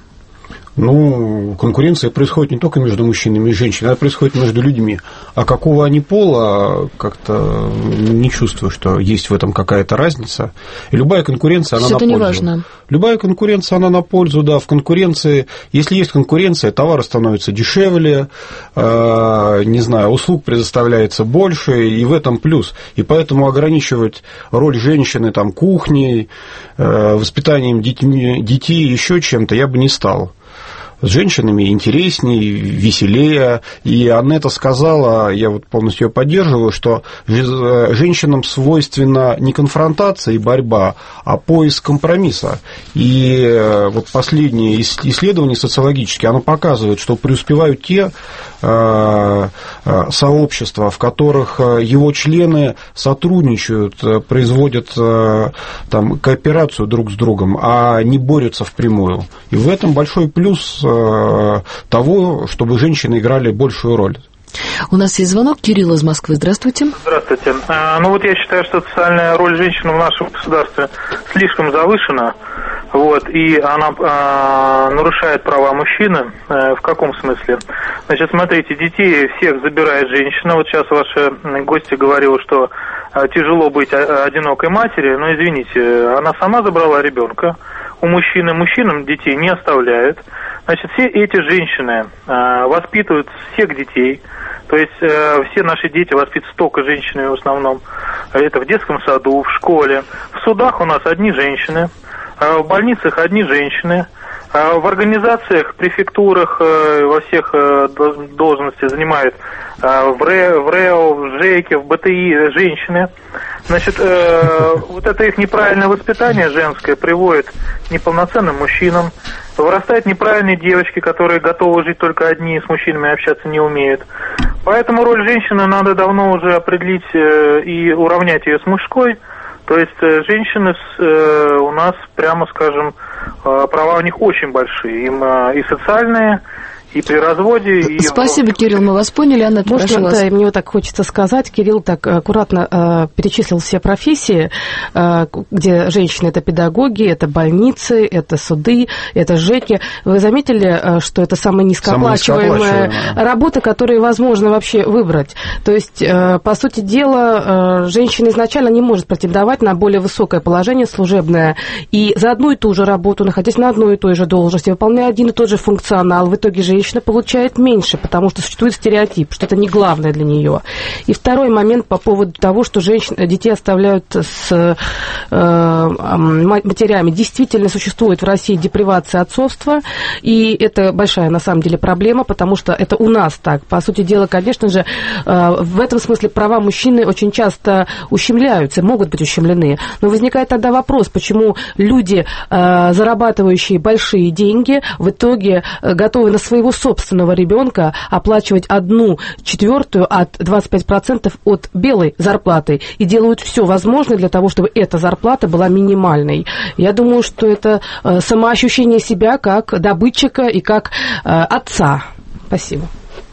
Ну, конкуренция происходит не только между мужчинами и женщинами, она происходит между людьми. А какого они пола, как-то не чувствую, что есть в этом какая-то разница. И любая конкуренция, она на пользу. Это не важно. Любая конкуренция, она на пользу, да. В конкуренции, если есть конкуренция, товары становятся дешевле, э, не знаю, услуг предоставляется больше, и в этом плюс. И поэтому ограничивать роль женщины там, кухней, э, воспитанием детьми, детей, еще чем-то я бы не стал. С женщинами интереснее, веселее. И Анетта сказала, я вот полностью ее поддерживаю, что женщинам свойственна не конфронтация и борьба, а поиск компромисса. И вот последние исследования социологические, оно показывает, что преуспевают те сообщества, в которых его члены сотрудничают, производят там, кооперацию друг с другом, а не борются впрямую. И в этом большой плюс того, чтобы женщины играли большую роль. У нас есть звонок. Кирилл из Москвы. Здравствуйте. Здравствуйте. Ну вот я считаю, что социальная роль женщины в нашем государстве слишком завышена, вот, и она а, нарушает права мужчины. А, в каком смысле? Значит, смотрите, детей всех забирает женщина. Вот сейчас ваша гостья говорила, что а, тяжело быть одинокой матери, но извините, она сама забрала ребенка у мужчины. Мужчинам детей не оставляют. Значит, все эти женщины э, воспитывают всех детей, то есть э, все наши дети воспитываются только женщинами в основном. Это в детском саду, в школе. В судах у нас одни женщины, э, в больницах одни женщины, э, в организациях, префектурах, э, во всех э, должностях занимают э, в РЭО, в РЭО, в ЖЭКе, в БТИ женщины. Значит, э, вот это их неправильное воспитание женское приводит к неполноценным мужчинам. Вырастают неправильные девочки, которые готовы жить только одни, с мужчинами общаться не умеют. Поэтому роль женщины надо давно уже определить э, и уравнять ее с мужской. То есть э, женщины э, у нас, прямо скажем, э, права у них очень большие. Им э, и социальные, и при разводе, и... Спасибо, Кирилл, мы вас поняли. Анна, прошу вас. Да, и мне вот так хочется сказать. Кирилл так аккуратно э, перечислил все профессии, э, где женщины – это педагоги, это больницы, это суды, это ЖЭКи. Вы заметили, э, что это самая низкооплачиваемая работа, которую возможно вообще выбрать? То есть, э, по сути дела, э, женщина изначально не может претендовать на более высокое положение служебное. И за одну и ту же работу, находясь на одной и той же должности, выполняя один и тот же функционал, в итоге женщина Женщина получает меньше, потому что существует стереотип, что это не главное для нее. И второй момент по поводу того, что женщин, детей оставляют с э, матерями. Действительно существует в России депривация отцовства, и это большая на самом деле проблема, потому что это у нас так. По сути дела, конечно же, э, в этом смысле права мужчины очень часто ущемляются, могут быть ущемлены. Но возникает тогда вопрос, почему люди, э, зарабатывающие большие деньги, в итоге э, готовы на своего собственного ребенка оплачивать одну четвертую от двадцать пять процентов от белой зарплаты и делают все возможное для того, чтобы эта зарплата была минимальной. Я думаю, что это самоощущение себя как добытчика и как отца. Спасибо.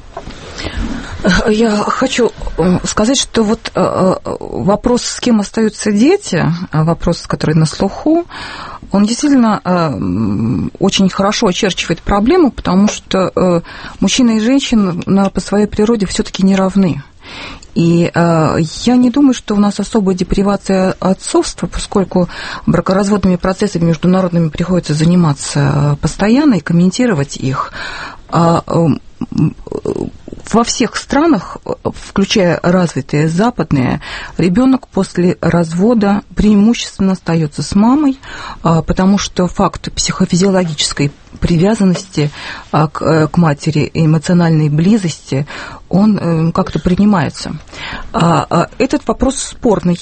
Я хочу сказать, что вот вопрос, с кем остаются дети, вопрос, который на слуху, он действительно очень хорошо очерчивает проблему, потому что мужчина и женщина по своей природе все-таки не равны. И э, я не думаю, что у нас особая депривация отцовства, поскольку бракоразводными процессами международными приходится заниматься постоянно и комментировать их. А, э, во всех странах, включая развитые западные, ребенок после развода преимущественно остается с мамой, потому что факт психофизиологической привязанности к матери, эмоциональной близости, он как-то принимается. Этот вопрос спорный.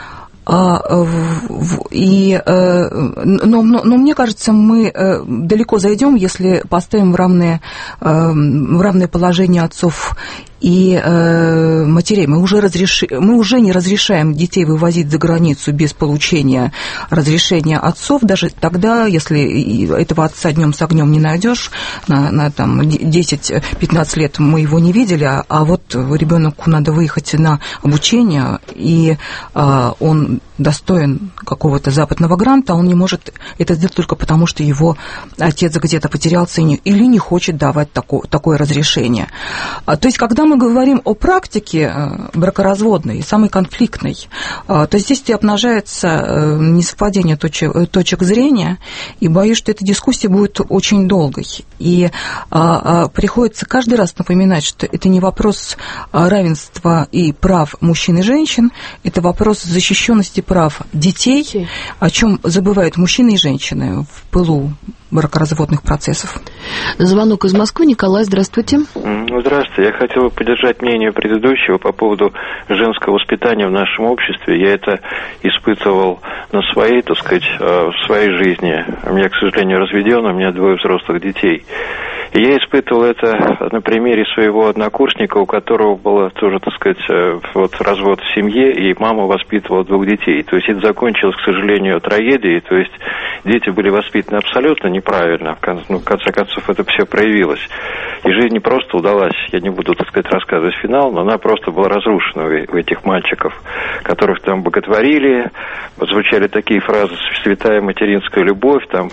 И, но, но, но мне кажется, мы далеко зайдем, если поставим в равное, в равное положение отцов и э, матерей. Мы уже, разреши... мы уже не разрешаем детей вывозить за границу без получения разрешения отцов, даже тогда, если этого отца днем с огнем не найдешь, на, на там, десять-пятнадцать лет мы его не видели, а, а вот ребенку надо выехать на обучение, и а, он достоин какого-то западного гранта, он не может это сделать только потому, что его отец где-то потерялся или не хочет давать такое, такое разрешение. А, то есть, когда мы говорим о практике бракоразводной, самой конфликтной, а, то здесь обнажается несовпадение точек, точек зрения, и боюсь, что эта дискуссия будет очень долгой. И а, а, приходится каждый раз напоминать, что это не вопрос равенства и прав мужчин и женщин, это вопрос защищенности прав детей, о чем забывают мужчины и женщины в пылу бракоразводных процессов. Звонок из Москвы. Николай, здравствуйте. Здравствуйте. Я хотел бы поддержать мнение предыдущего по поводу женского воспитания в нашем обществе. Я это испытывал на своей, так сказать, в своей жизни. У меня, к сожалению, разведен, у меня двое взрослых детей. И я испытывал это на примере своего однокурсника, у которого было тоже, так сказать, вот развод в семье, и мама воспитывала двух детей. То есть это закончилось, к сожалению, трагедией. То есть дети были воспитаны абсолютно неправильно. Ну, в конце концов, это все проявилось. И жизнь не просто удалась. Я не буду, так сказать, рассказывать финал, но она просто была разрушена у этих мальчиков, которых там боготворили. Звучали такие фразы: «Святая материнская любовь», там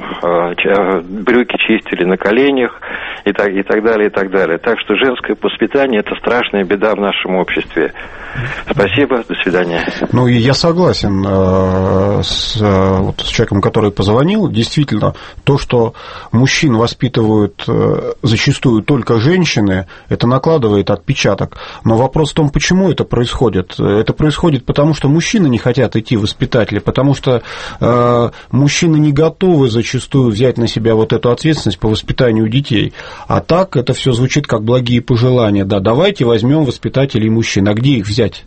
брюки чистили на коленях. И так, и так далее, и так далее. Так что женское воспитание – это страшная беда в нашем обществе. Спасибо, до свидания. Ну, и я согласен э, с, э, вот, с человеком, который позвонил. Действительно, то, что мужчин воспитывают э, зачастую только женщины, это накладывает отпечаток. Но вопрос в том, почему это происходит. Это происходит потому, что мужчины не хотят идти воспитатели, потому что э, мужчины не готовы зачастую взять на себя вот эту ответственность по воспитанию детей. А так это все звучит как благие пожелания. Да, давайте возьмем воспитателей мужчин. А где их взять?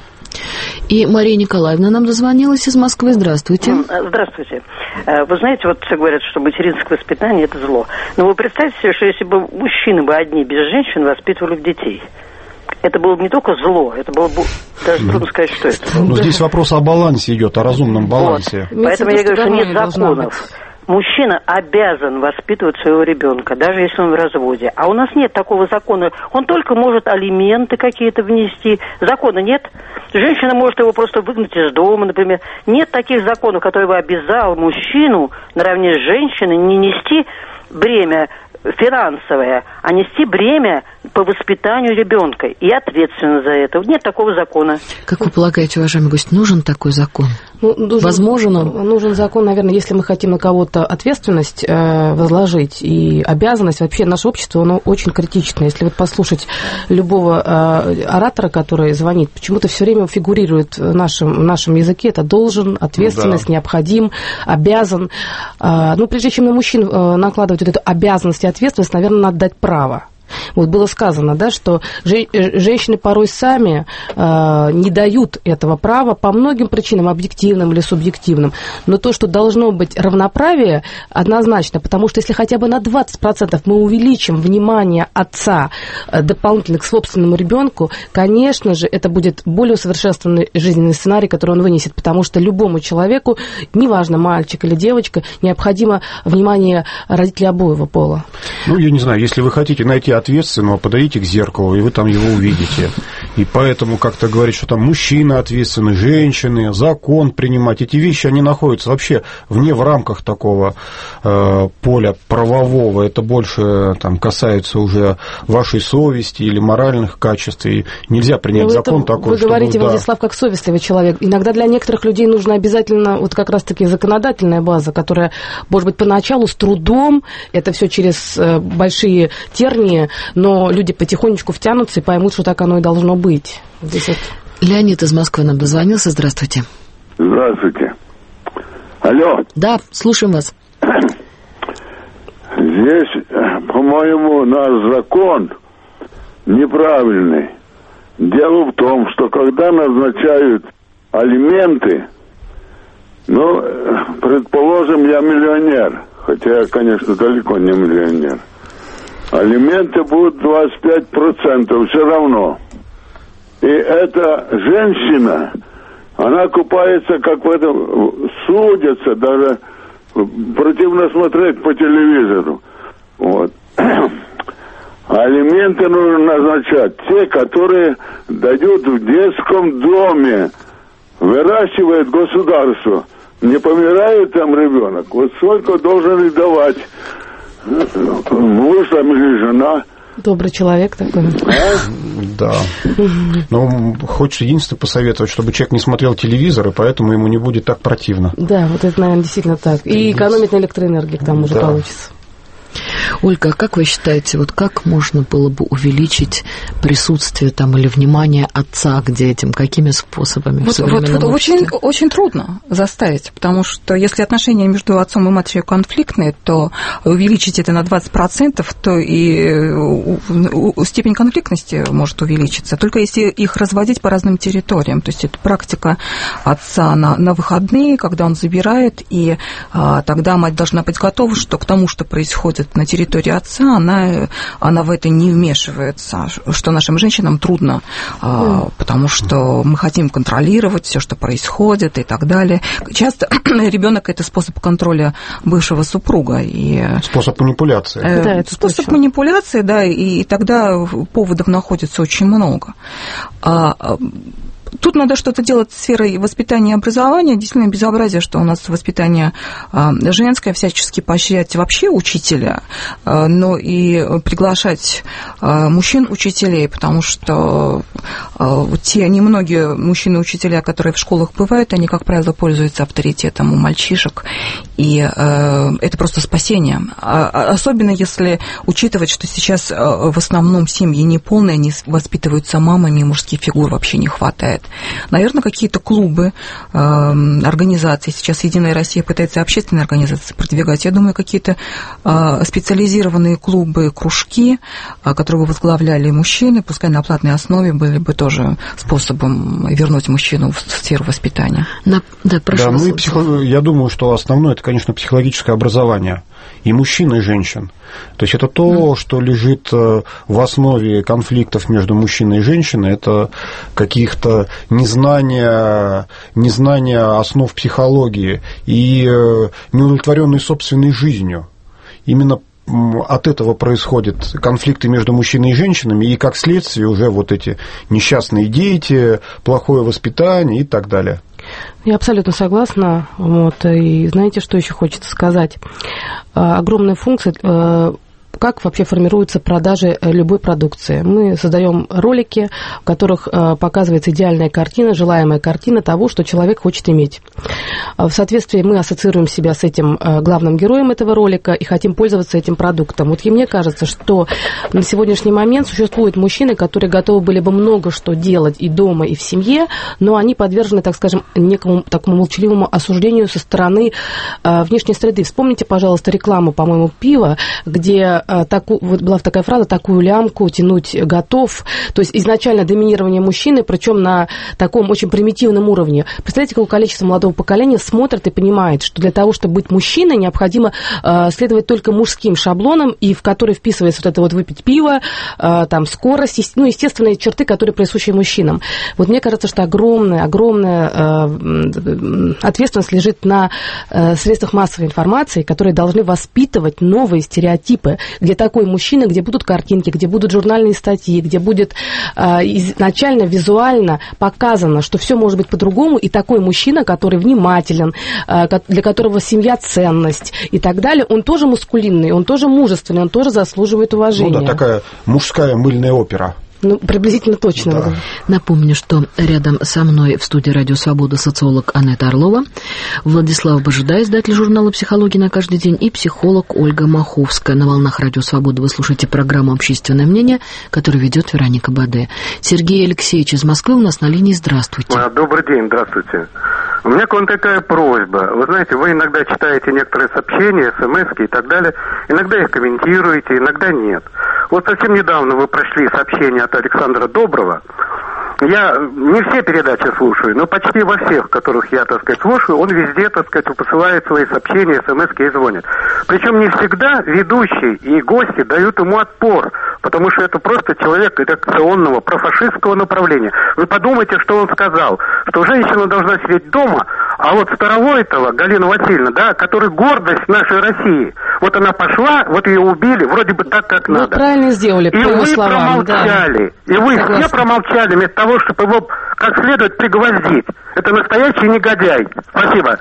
И Мария Николаевна нам дозвонилась из Москвы. Здравствуйте. Здравствуйте. Вы знаете, вот все говорят, что материнское воспитание – это зло. Но вы представьте себе, что если бы мужчины бы одни без женщин воспитывали детей, это было бы не только зло, это было бы даже трудно сказать, что это. Ну, здесь вопрос о балансе идет, о разумном балансе. Вот. Поэтому я говорю, что нет законов. Мужчина обязан воспитывать своего ребенка, даже если он в разводе. А у нас нет такого закона. Он только может алименты какие-то внести. Закона нет. Женщина может его просто выгнать из дома, например. Нет таких законов, которые бы обязал мужчину наравне с женщиной не нести бремя финансовое, а нести бремя по воспитанию ребенка и ответственность за это. Нет такого закона. Как вы полагаете, уважаемый гость, нужен такой закон? Ну, нужен, Возможен он? Нужен закон, наверное, если мы хотим на кого-то ответственность э, возложить и обязанность. Вообще наше общество, оно очень критично. Если вот послушать любого э, оратора, который звонит, почему-то все время фигурирует в нашем, в нашем языке. Это должен, ответственность, да, необходим, обязан. Э, ну, прежде чем на мужчин э, накладывать вот эту обязанность и ответственность, наверное, надо дать право. Вот было сказано, да, что женщины порой сами э, не дают этого права по многим причинам, объективным или субъективным. Но то, что должно быть равноправие, однозначно, потому что если хотя бы на двадцать процентов мы увеличим внимание отца э, дополнительно к собственному ребенку, конечно же, это будет более усовершенствованный жизненный сценарий, который он вынесет, потому что любому человеку, неважно, мальчик или девочка, необходимо внимание родителей обоего пола. Ну, я не знаю, если вы хотите найти ответственного, подойдите к зеркалу, и вы там его увидите. И поэтому как-то говорить, что там мужчины ответственны, женщины, закон принимать, эти вещи, они находятся вообще вне в рамках такого э, поля правового. Это больше там касается уже вашей совести или моральных качеств, и нельзя принять ну, закон такой, вы чтобы... говорите, да. Владислав, как совестливый человек. Иногда для некоторых людей нужна обязательно вот как раз-таки законодательная база, которая, может быть, поначалу с трудом, это все через большие тернии, но люди потихонечку втянутся и поймут, что так оно и должно быть. Здесь вот... Леонид из Москвы нам дозвонился. Здравствуйте. Здравствуйте. Алло. Да, слушаем вас. Здесь, по-моему, наш закон неправильный. Дело в том, что когда назначают алименты, ну, предположим, я миллионер, хотя я, конечно, далеко не миллионер. алименты будут двадцать пять процентов все равно. И эта женщина, она купается, как в этом, судятся, даже противно смотреть по телевизору. Вот. Алименты нужно назначать те, которые дают в детском доме, выращивает государство. Не помирает там ребенок. Вот сколько должен и давать муж там или жена. Добрый человек такой. А? Да. Но хочется единственное посоветовать, чтобы человек не смотрел телевизор, и поэтому ему не будет так противно. Да, вот это, наверное, действительно так. И экономить на электроэнергии к тому же да. получится. Ольга, а как вы считаете, вот как можно было бы увеличить присутствие там или внимание отца к детям? Какими способами? Вот, вот, вот очень, очень трудно заставить, потому что если отношения между отцом и матерью конфликтные, то увеличить это на двадцать процентов, то и степень конфликтности может увеличиться. Только если их разводить по разным территориям. То есть это практика отца на, на выходные, когда он забирает, и а, тогда мать должна быть готова что, к тому, что происходит на территории отца, она, она в это не вмешивается, что нашим женщинам трудно, mm. потому что мы хотим контролировать все, что происходит и так далее. Часто ребенок это способ контроля бывшего супруга. И, способ манипуляции. Э, да, это способ точно. манипуляции, да, и, и тогда поводов находится очень много. А, Тут надо что-то делать с сферой воспитания и образования. Действительно безобразие, что у нас воспитание женское, всячески поощрять вообще учителя, но и приглашать мужчин-учителей, потому что те немногие мужчины-учителя, которые в школах бывают, они, как правило, пользуются авторитетом у мальчишек, и это просто спасение. Особенно если учитывать, что сейчас в основном семьи неполные, они воспитываются мамами, и мужских фигур вообще не хватает. Наверное, какие-то клубы, э, организации, сейчас «Единая Россия» пытается общественные организации продвигать, я думаю, какие-то э, специализированные клубы, кружки, э, которые бы возглавляли мужчины, пускай на платной основе, были бы тоже способом вернуть мужчину в сферу воспитания. На, да, прошу да, вас. ну и психо... Я думаю, что основное – это, конечно, психологическое образование и мужчин, и женщин. То есть это то, mm. что лежит в основе конфликтов между мужчиной и женщиной, это каких-то незнания, незнания основ психологии и неудовлетворенность собственной жизнью. Именно от этого происходят конфликты между мужчиной и женщинами, и как следствие уже вот эти несчастные дети, плохое воспитание и так далее. Я абсолютно согласна. Вот, и знаете, что еще хочется сказать? Огромная функция... Как вообще формируются продажи любой продукции? Мы создаем ролики, в которых показывается идеальная картина, желаемая картина того, что человек хочет иметь. В соответствии мы ассоциируем себя с этим главным героем этого ролика и хотим пользоваться этим продуктом. Вот и мне кажется, что на сегодняшний момент существуют мужчины, которые готовы были бы много что делать и дома, и в семье, но они подвержены, так скажем, некому такому молчаливому осуждению со стороны внешней среды. Вспомните, пожалуйста, рекламу, по-моему, пива, где Таку, вот была такая фраза: такую лямку тянуть готов. То есть изначально доминирование мужчины, причем на таком очень примитивном уровне. Представляете, какое количество молодого поколения смотрит и понимает, что для того, чтобы быть мужчиной, необходимо э, следовать только мужским шаблонам, и в который вписывается вот это вот выпить пиво, э, там скорость, ну, естественные черты, которые присущи мужчинам. Вот мне кажется, что огромная, огромная э, ответственность лежит на э, средствах массовой информации, которые должны воспитывать новые стереотипы, где такой мужчина, где будут картинки, где будут журнальные статьи, где будет э, изначально визуально показано, что все может быть по-другому, и такой мужчина, который внимателен, э, для которого семья ценность и так далее, он тоже мускулинный, он тоже мужественный, он тоже заслуживает уважения. Ну да, такая мужская мыльная опера. Ну, приблизительно точно. Да. Напомню, что рядом со мной в студии «Радио Свобода» социолог Анетта Орлова, Владислав Божида, издатель журнала «Психология на каждый день», и психолог Ольга Маховская. На волнах «Радио Свобода» вы слушаете программу «Общественное мнение», которую ведет Вероника Баде. Сергей Алексеевич из Москвы у нас на линии. Здравствуйте. Добрый день, здравствуйте. У меня к вам такая просьба. Вы знаете, вы иногда читаете некоторые сообщения, смс-ки и так далее. Иногда их комментируете, иногда нет. Вот совсем недавно вы прошли сообщение от Александра Доброго, Я не все передачи слушаю, но почти во всех, которых я, так сказать, слушаю, он везде, так сказать, посылает свои сообщения, смс-ки и звонит. Причем не всегда ведущий и гости дают ему отпор, потому что это просто человек редакционного, профашистского направления. Вы подумайте, что он сказал, что женщина должна сидеть дома, а вот Старовойтова, Галина Васильевна, да, которая гордость нашей России, вот она пошла, вот ее убили, вроде бы так, как вы надо. правильно сделали, по и его вы словам, промолчали, да. и вы Согласна. все промолчали вместо того, чтобы его как следует пригвоздить. Это настоящий негодяй. Спасибо.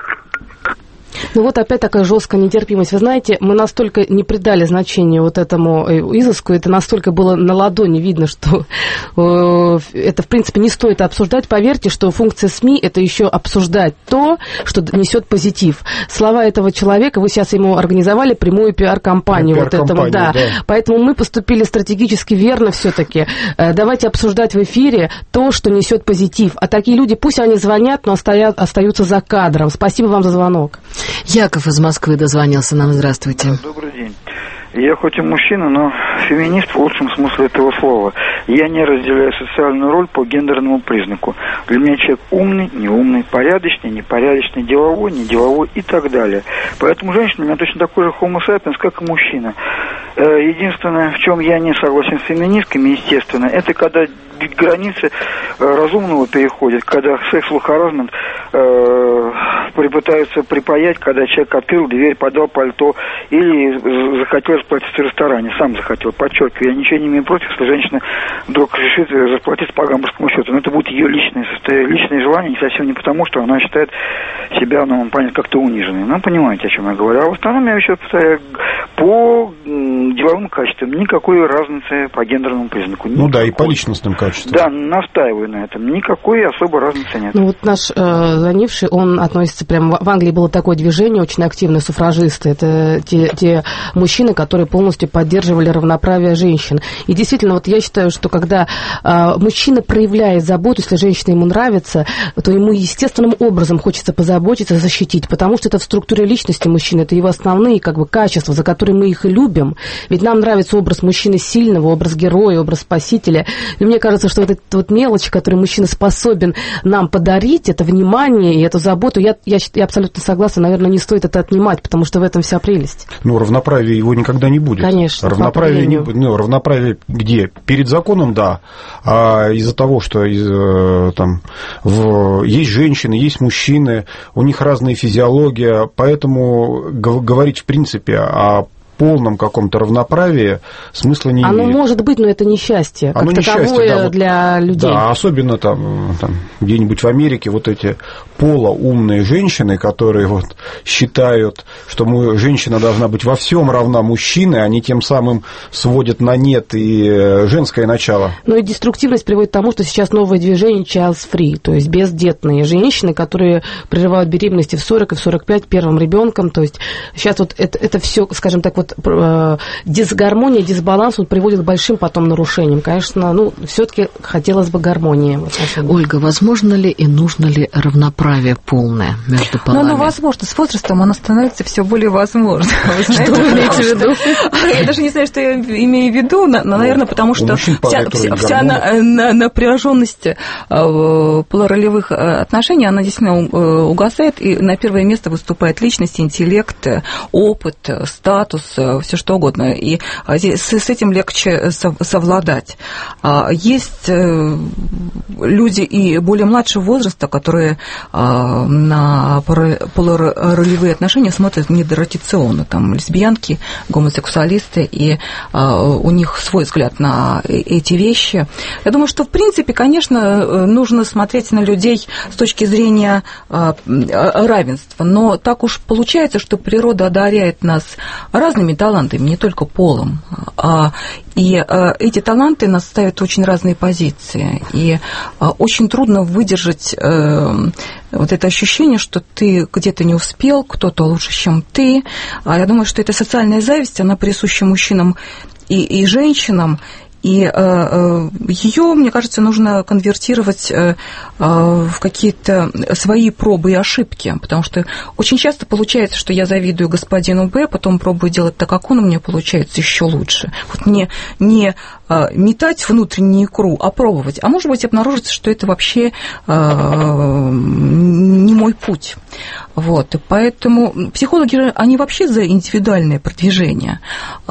Ну вот опять такая жесткая нетерпимость. Вы знаете, мы настолько не придали значения вот этому изыску, это настолько было на ладони видно, что э, это, в принципе, не стоит обсуждать. Поверьте, что функция СМИ – это еще обсуждать то, что несет позитив. Слова этого человека, вы сейчас ему организовали прямую пиар-компанию. Вот этому, да. да. Поэтому мы поступили стратегически верно все-таки. Э, давайте обсуждать в эфире то, что несет позитив. А такие люди, пусть они звонят, но стоят, остаются за кадром. Спасибо вам за звонок. Яков из Москвы дозвонился нам. Здравствуйте. Добрый день. Я хоть и мужчина, но феминист в лучшем смысле этого слова. Я не разделяю социальную роль по гендерному признаку. Для меня человек умный, неумный, порядочный, непорядочный, деловой, неделовой и так далее. Поэтому женщина у меня точно такой же homo sapiens, как и мужчина. Единственное, в чем я не согласен с феминистками, естественно, это когда границы разумного переходят, когда sexual harassment э, пытаются припаять, когда человек открыл дверь, подал пальто или захотел расплатиться в ресторане, сам захотел, подчеркиваю, я ничего не имею против, если женщина вдруг решит расплатиться по гамбургскому счету, но это будет ее личное, личное желание, совсем не потому, что она считает себя, ну, понятно, как-то униженной. Ну, понимаете, о чем я говорю. А в остальном я еще повторяю, по деловым качествам никакой разницы по гендерному признаку. Ну да, и по личностным качествам. Да, настаиваю на этом. Никакой особой разницы нет. Ну вот наш э, звонивший, он относится прямо... В Англии было такое движение, очень активное, суфражисты. Это те, те мужчины, которые полностью поддерживали равноправие женщин. И действительно, вот я считаю, что когда э, мужчина проявляет заботу, если женщина ему нравится, то ему естественным образом хочется позаботиться, защитить, потому что это в структуре личности мужчины, это его основные как бы качества, за которые мы их и любим. Ведь нам нравится образ мужчины сильного, образ героя, образ спасителя. И мне кажется, что вот эта вот мелочь, которую мужчина способен нам подарить, это внимание и эту заботу, я, я, я абсолютно согласна, наверное, не стоит это отнимать, потому что в этом вся прелесть. Ну, равноправия его никогда не будет. Конечно. Равноправие, не, ну, равноправие где? Перед законом, да, а из-за того, что из, там, в, есть женщины, есть мужчины, у них разная физиология, поэтому говорить, в принципе, о полном каком-то равноправии смысла не Оно имеет. Оно может быть, но это несчастье, как Оно таковое несчастье, да, вот, для людей. Да, особенно там, там где-нибудь в Америке вот эти полоумные женщины, которые вот считают, что мы, женщина должна быть во всем равна мужчине, они тем самым сводят на нет и женское начало. Ну и деструктивность приводит к тому, что сейчас новое движение child free, то есть бездетные женщины, которые прерывают беременности в сорок и в сорок пять первым ребенком, то есть сейчас вот это, это все, скажем так, вот дисгармония, дисбаланс он приводит к большим потом нарушениям. Конечно, ну, все-таки хотелось бы гармонии. Ольга, возможно ли и нужно ли равноправие полное между полами? Ну, оно возможно. С возрастом оно становится все более возможно. Что вы имеете в виду? Я даже не знаю, что я имею в виду, наверное, потому что вся напряженность полуролевых отношений, она действительно угасает, и на первое место выступает личность, интеллект, опыт, статус, все что угодно. И с этим легче совладать. Есть люди и более младшего возраста, которые на полуролевые отношения смотрят недоротационно. Там лесбиянки, гомосексуалисты, и у них свой взгляд на эти вещи. Я думаю, что, в принципе, конечно, нужно смотреть на людей с точки зрения равенства. Но так уж получается, что природа одаряет нас разными талантами, не только полом. И эти таланты нас ставят в очень разные позиции. И очень трудно выдержать вот это ощущение, что ты где-то не успел, кто-то лучше, чем ты. Я думаю, что эта социальная зависть, она присуща мужчинам и, и женщинам. И э, ее, мне кажется, нужно конвертировать э, в какие-то свои пробы и ошибки, потому что очень часто получается, что я завидую господину Б, потом пробую делать так, как он, у меня получается еще лучше. Вот не, не метать внутреннюю икру, а пробовать. А может быть, обнаружится, что это вообще не мой путь. Вот. И поэтому психологи, они вообще за индивидуальное продвижение.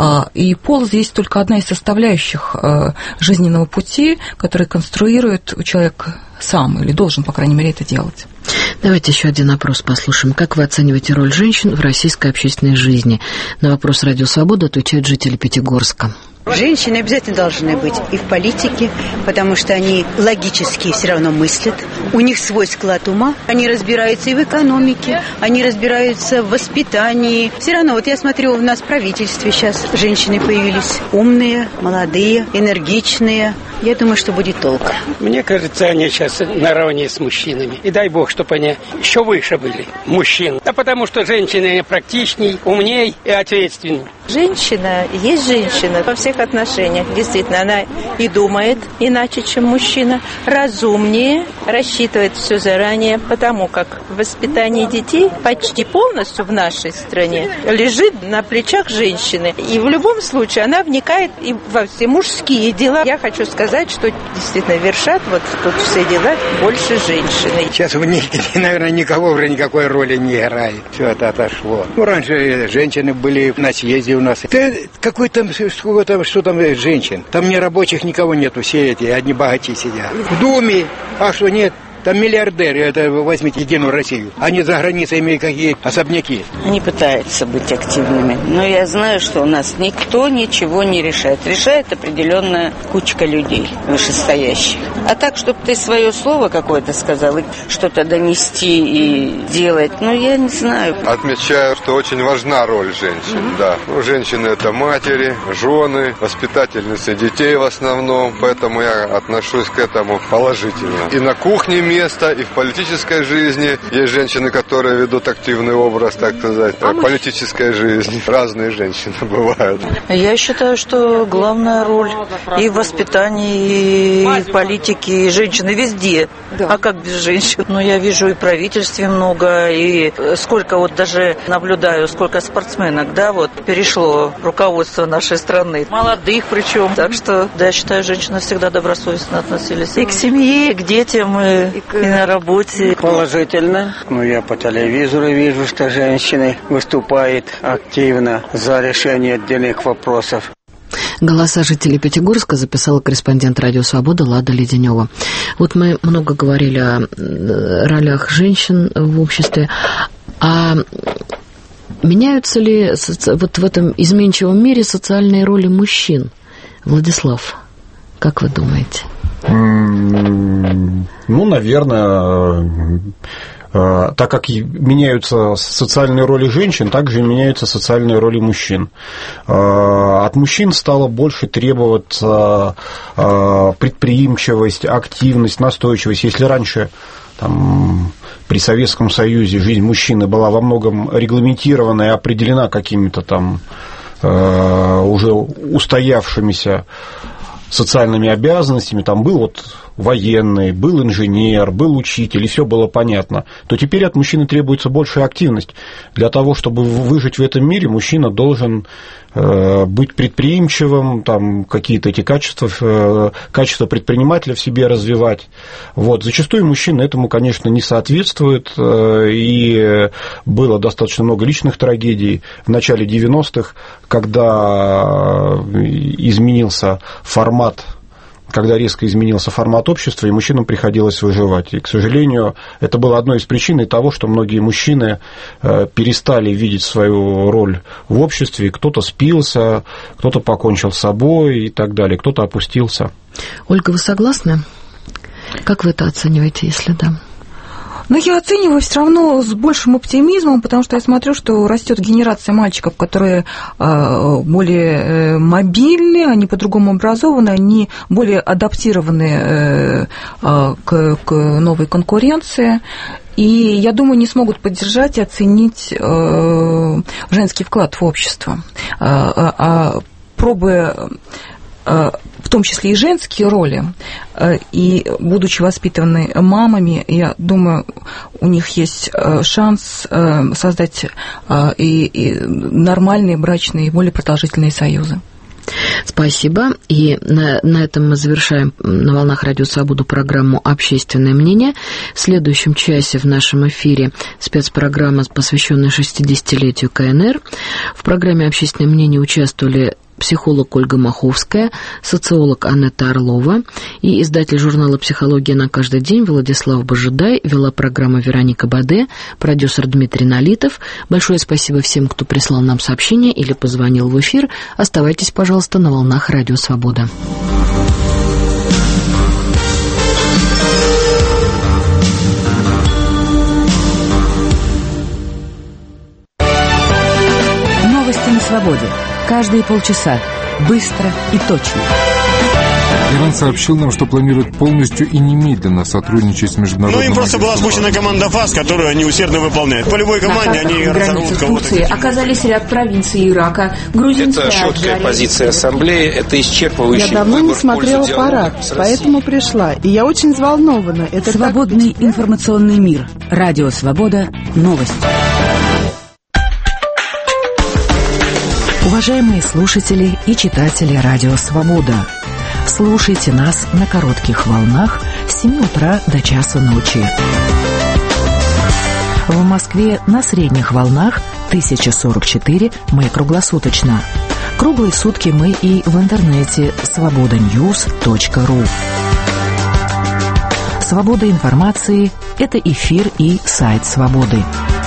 И пол здесь только одна из составляющих жизненного пути, который конструирует человек сам или должен, по крайней мере, это делать. Давайте еще один опрос послушаем. Как вы оцениваете роль женщин в российской общественной жизни? На вопрос «Радио Свобода» отвечают жители Пятигорска. Женщины обязательно должны быть и в политике, потому что они логически все равно мыслят. У них свой склад ума. Они разбираются и в экономике, они разбираются в воспитании. Все равно, вот я смотрю, у нас в правительстве сейчас женщины появились. Умные, молодые, энергичные. Я думаю, что будет толк. Мне кажется, они сейчас наравне с мужчинами. И дай бог, чтобы они еще выше были, мужчин. Да потому что женщины практичней, умней и ответственней. Женщина есть женщина во всех отношениях. Действительно, она и думает иначе, чем мужчина, разумнее, рассчитывает все заранее, потому как воспитание детей почти полностью в нашей стране лежит на плечах женщины. И в любом случае она вникает и во все мужские дела. Я хочу сказать, что действительно вершат вот тут все дела больше женщины. Сейчас в них, наверное, никого уже никакой роли не играет. Все это отошло. Ну, раньше женщины были на съезде у нас. Да какой там, что там, что там женщин? Там ни рабочих никого нету, все эти, одни богачи сидят. В Думе, а что нет? Там миллиардеры, это возьмите Единую Россию. Они за границей имеют какие особняки. Они пытаются быть активными. Но я знаю, что у нас никто ничего не решает. Решает определенная кучка людей вышестоящих. А так, чтобы ты свое слово какое-то сказал, и что-то донести и делать, ну, я не знаю. Отмечаю, что очень важна роль женщин, mm-hmm. да. Ну, женщины – это матери, жены, воспитательницы детей в основном, поэтому я отношусь к этому положительно. И на кухне место, и в политической жизни. Есть женщины, которые ведут активный образ, так сказать, а политической жизни. Разные женщины бывают. Я считаю, что главная роль и в воспитании, и в политике, и женщины везде. Да. А как без женщин? Ну, я вижу и в правительстве много, и сколько вот даже наблюдаю, сколько спортсменок, да, вот перешло руководство нашей страны. Молодых причем. Так что, да, я считаю, женщины всегда добросовестно относились и к семье, и к детям, и И на работе. Положительно. Ну, я по телевизору вижу, что женщины выступают активно за решение отдельных вопросов. Голоса жителей Пятигорска записала корреспондент «Радио Свобода» Лада Леденева. Вот мы много говорили о ролях женщин в обществе. А меняются ли вот в этом изменчивом мире социальные роли мужчин? Владислав, как вы думаете? Ну, наверное, так как меняются социальные роли женщин, так же и меняются социальные роли мужчин. От мужчин стало больше требоваться предприимчивость, активность, настойчивость. Если раньше там, при Советском Союзе жизнь мужчины была во многом регламентирована и определена какими-то там уже устоявшимися социальными обязанностями, там был вот военный, был инженер, был учитель, и все было понятно, то теперь от мужчины требуется большая активность. Для того, чтобы выжить в этом мире, мужчина должен э, быть предприимчивым, там, какие-то эти качества, э, качества предпринимателя в себе развивать. Вот. Зачастую мужчины этому, конечно, не соответствуют, э, и было достаточно много личных трагедий в начале девяностых, когда изменился формат когда резко изменился формат общества, и мужчинам приходилось выживать. И, к сожалению, это было одной из причин того, что многие мужчины перестали видеть свою роль в обществе. Кто-то спился, кто-то покончил с собой и так далее, кто-то опустился. Ольга, вы согласны? Как вы это оцениваете, если да? Но я оцениваю все равно с большим оптимизмом, потому что я смотрю, что растет генерация мальчиков, которые более мобильны, они по-другому образованы, они более адаптированы к, к новой конкуренции. И, я думаю, не смогут поддержать и оценить женский вклад в общество. А пробуя в том числе и женские роли, и будучи воспитаны мамами, я думаю, у них есть шанс создать и нормальные брачные, более продолжительные союзы. Спасибо. И на, на этом мы завершаем на волнах Радио Свобода программу «Общественное мнение». В следующем часе в нашем эфире спецпрограмма, посвященная шестидесятилетию ка эн эр. В программе «Общественное мнение» участвовали психолог Ольга Маховская, социолог Анетта Орлова и издатель журнала «Психология на каждый день» Владислав Божидай, вела программу Вероника Баде, продюсер Дмитрий Налитов. Большое спасибо всем, кто прислал нам сообщение или позвонил в эфир. Оставайтесь, пожалуйста, на волнах Радио Свобода. Новости на свободе. Каждые полчаса. Быстро и точно. Иран сообщил нам, что планирует полностью и немедленно сотрудничать с международным... Ну, им просто была спущена команда ФАС, которую они усердно выполняют. По любой команде они разорвут кого-то. Турции оказались ряд провинций Ирака. Грузинская, это четкая Аджария. Позиция Ассамблеи, это исчерпывающий Я давно не смотрела парад, поэтому пришла. И я очень взволнована. Это Свободный так... информационный мир. Радио Свобода. Новости. Уважаемые слушатели и читатели Радио Свобода, слушайте нас на коротких волнах с семи утра до часу ночи. В Москве на средних волнах тысяча сорок четыре, мы круглосуточно. Круглые сутки мы и в интернете свобода ньюс точка ру. Свобода информации – это эфир и сайт Свободы.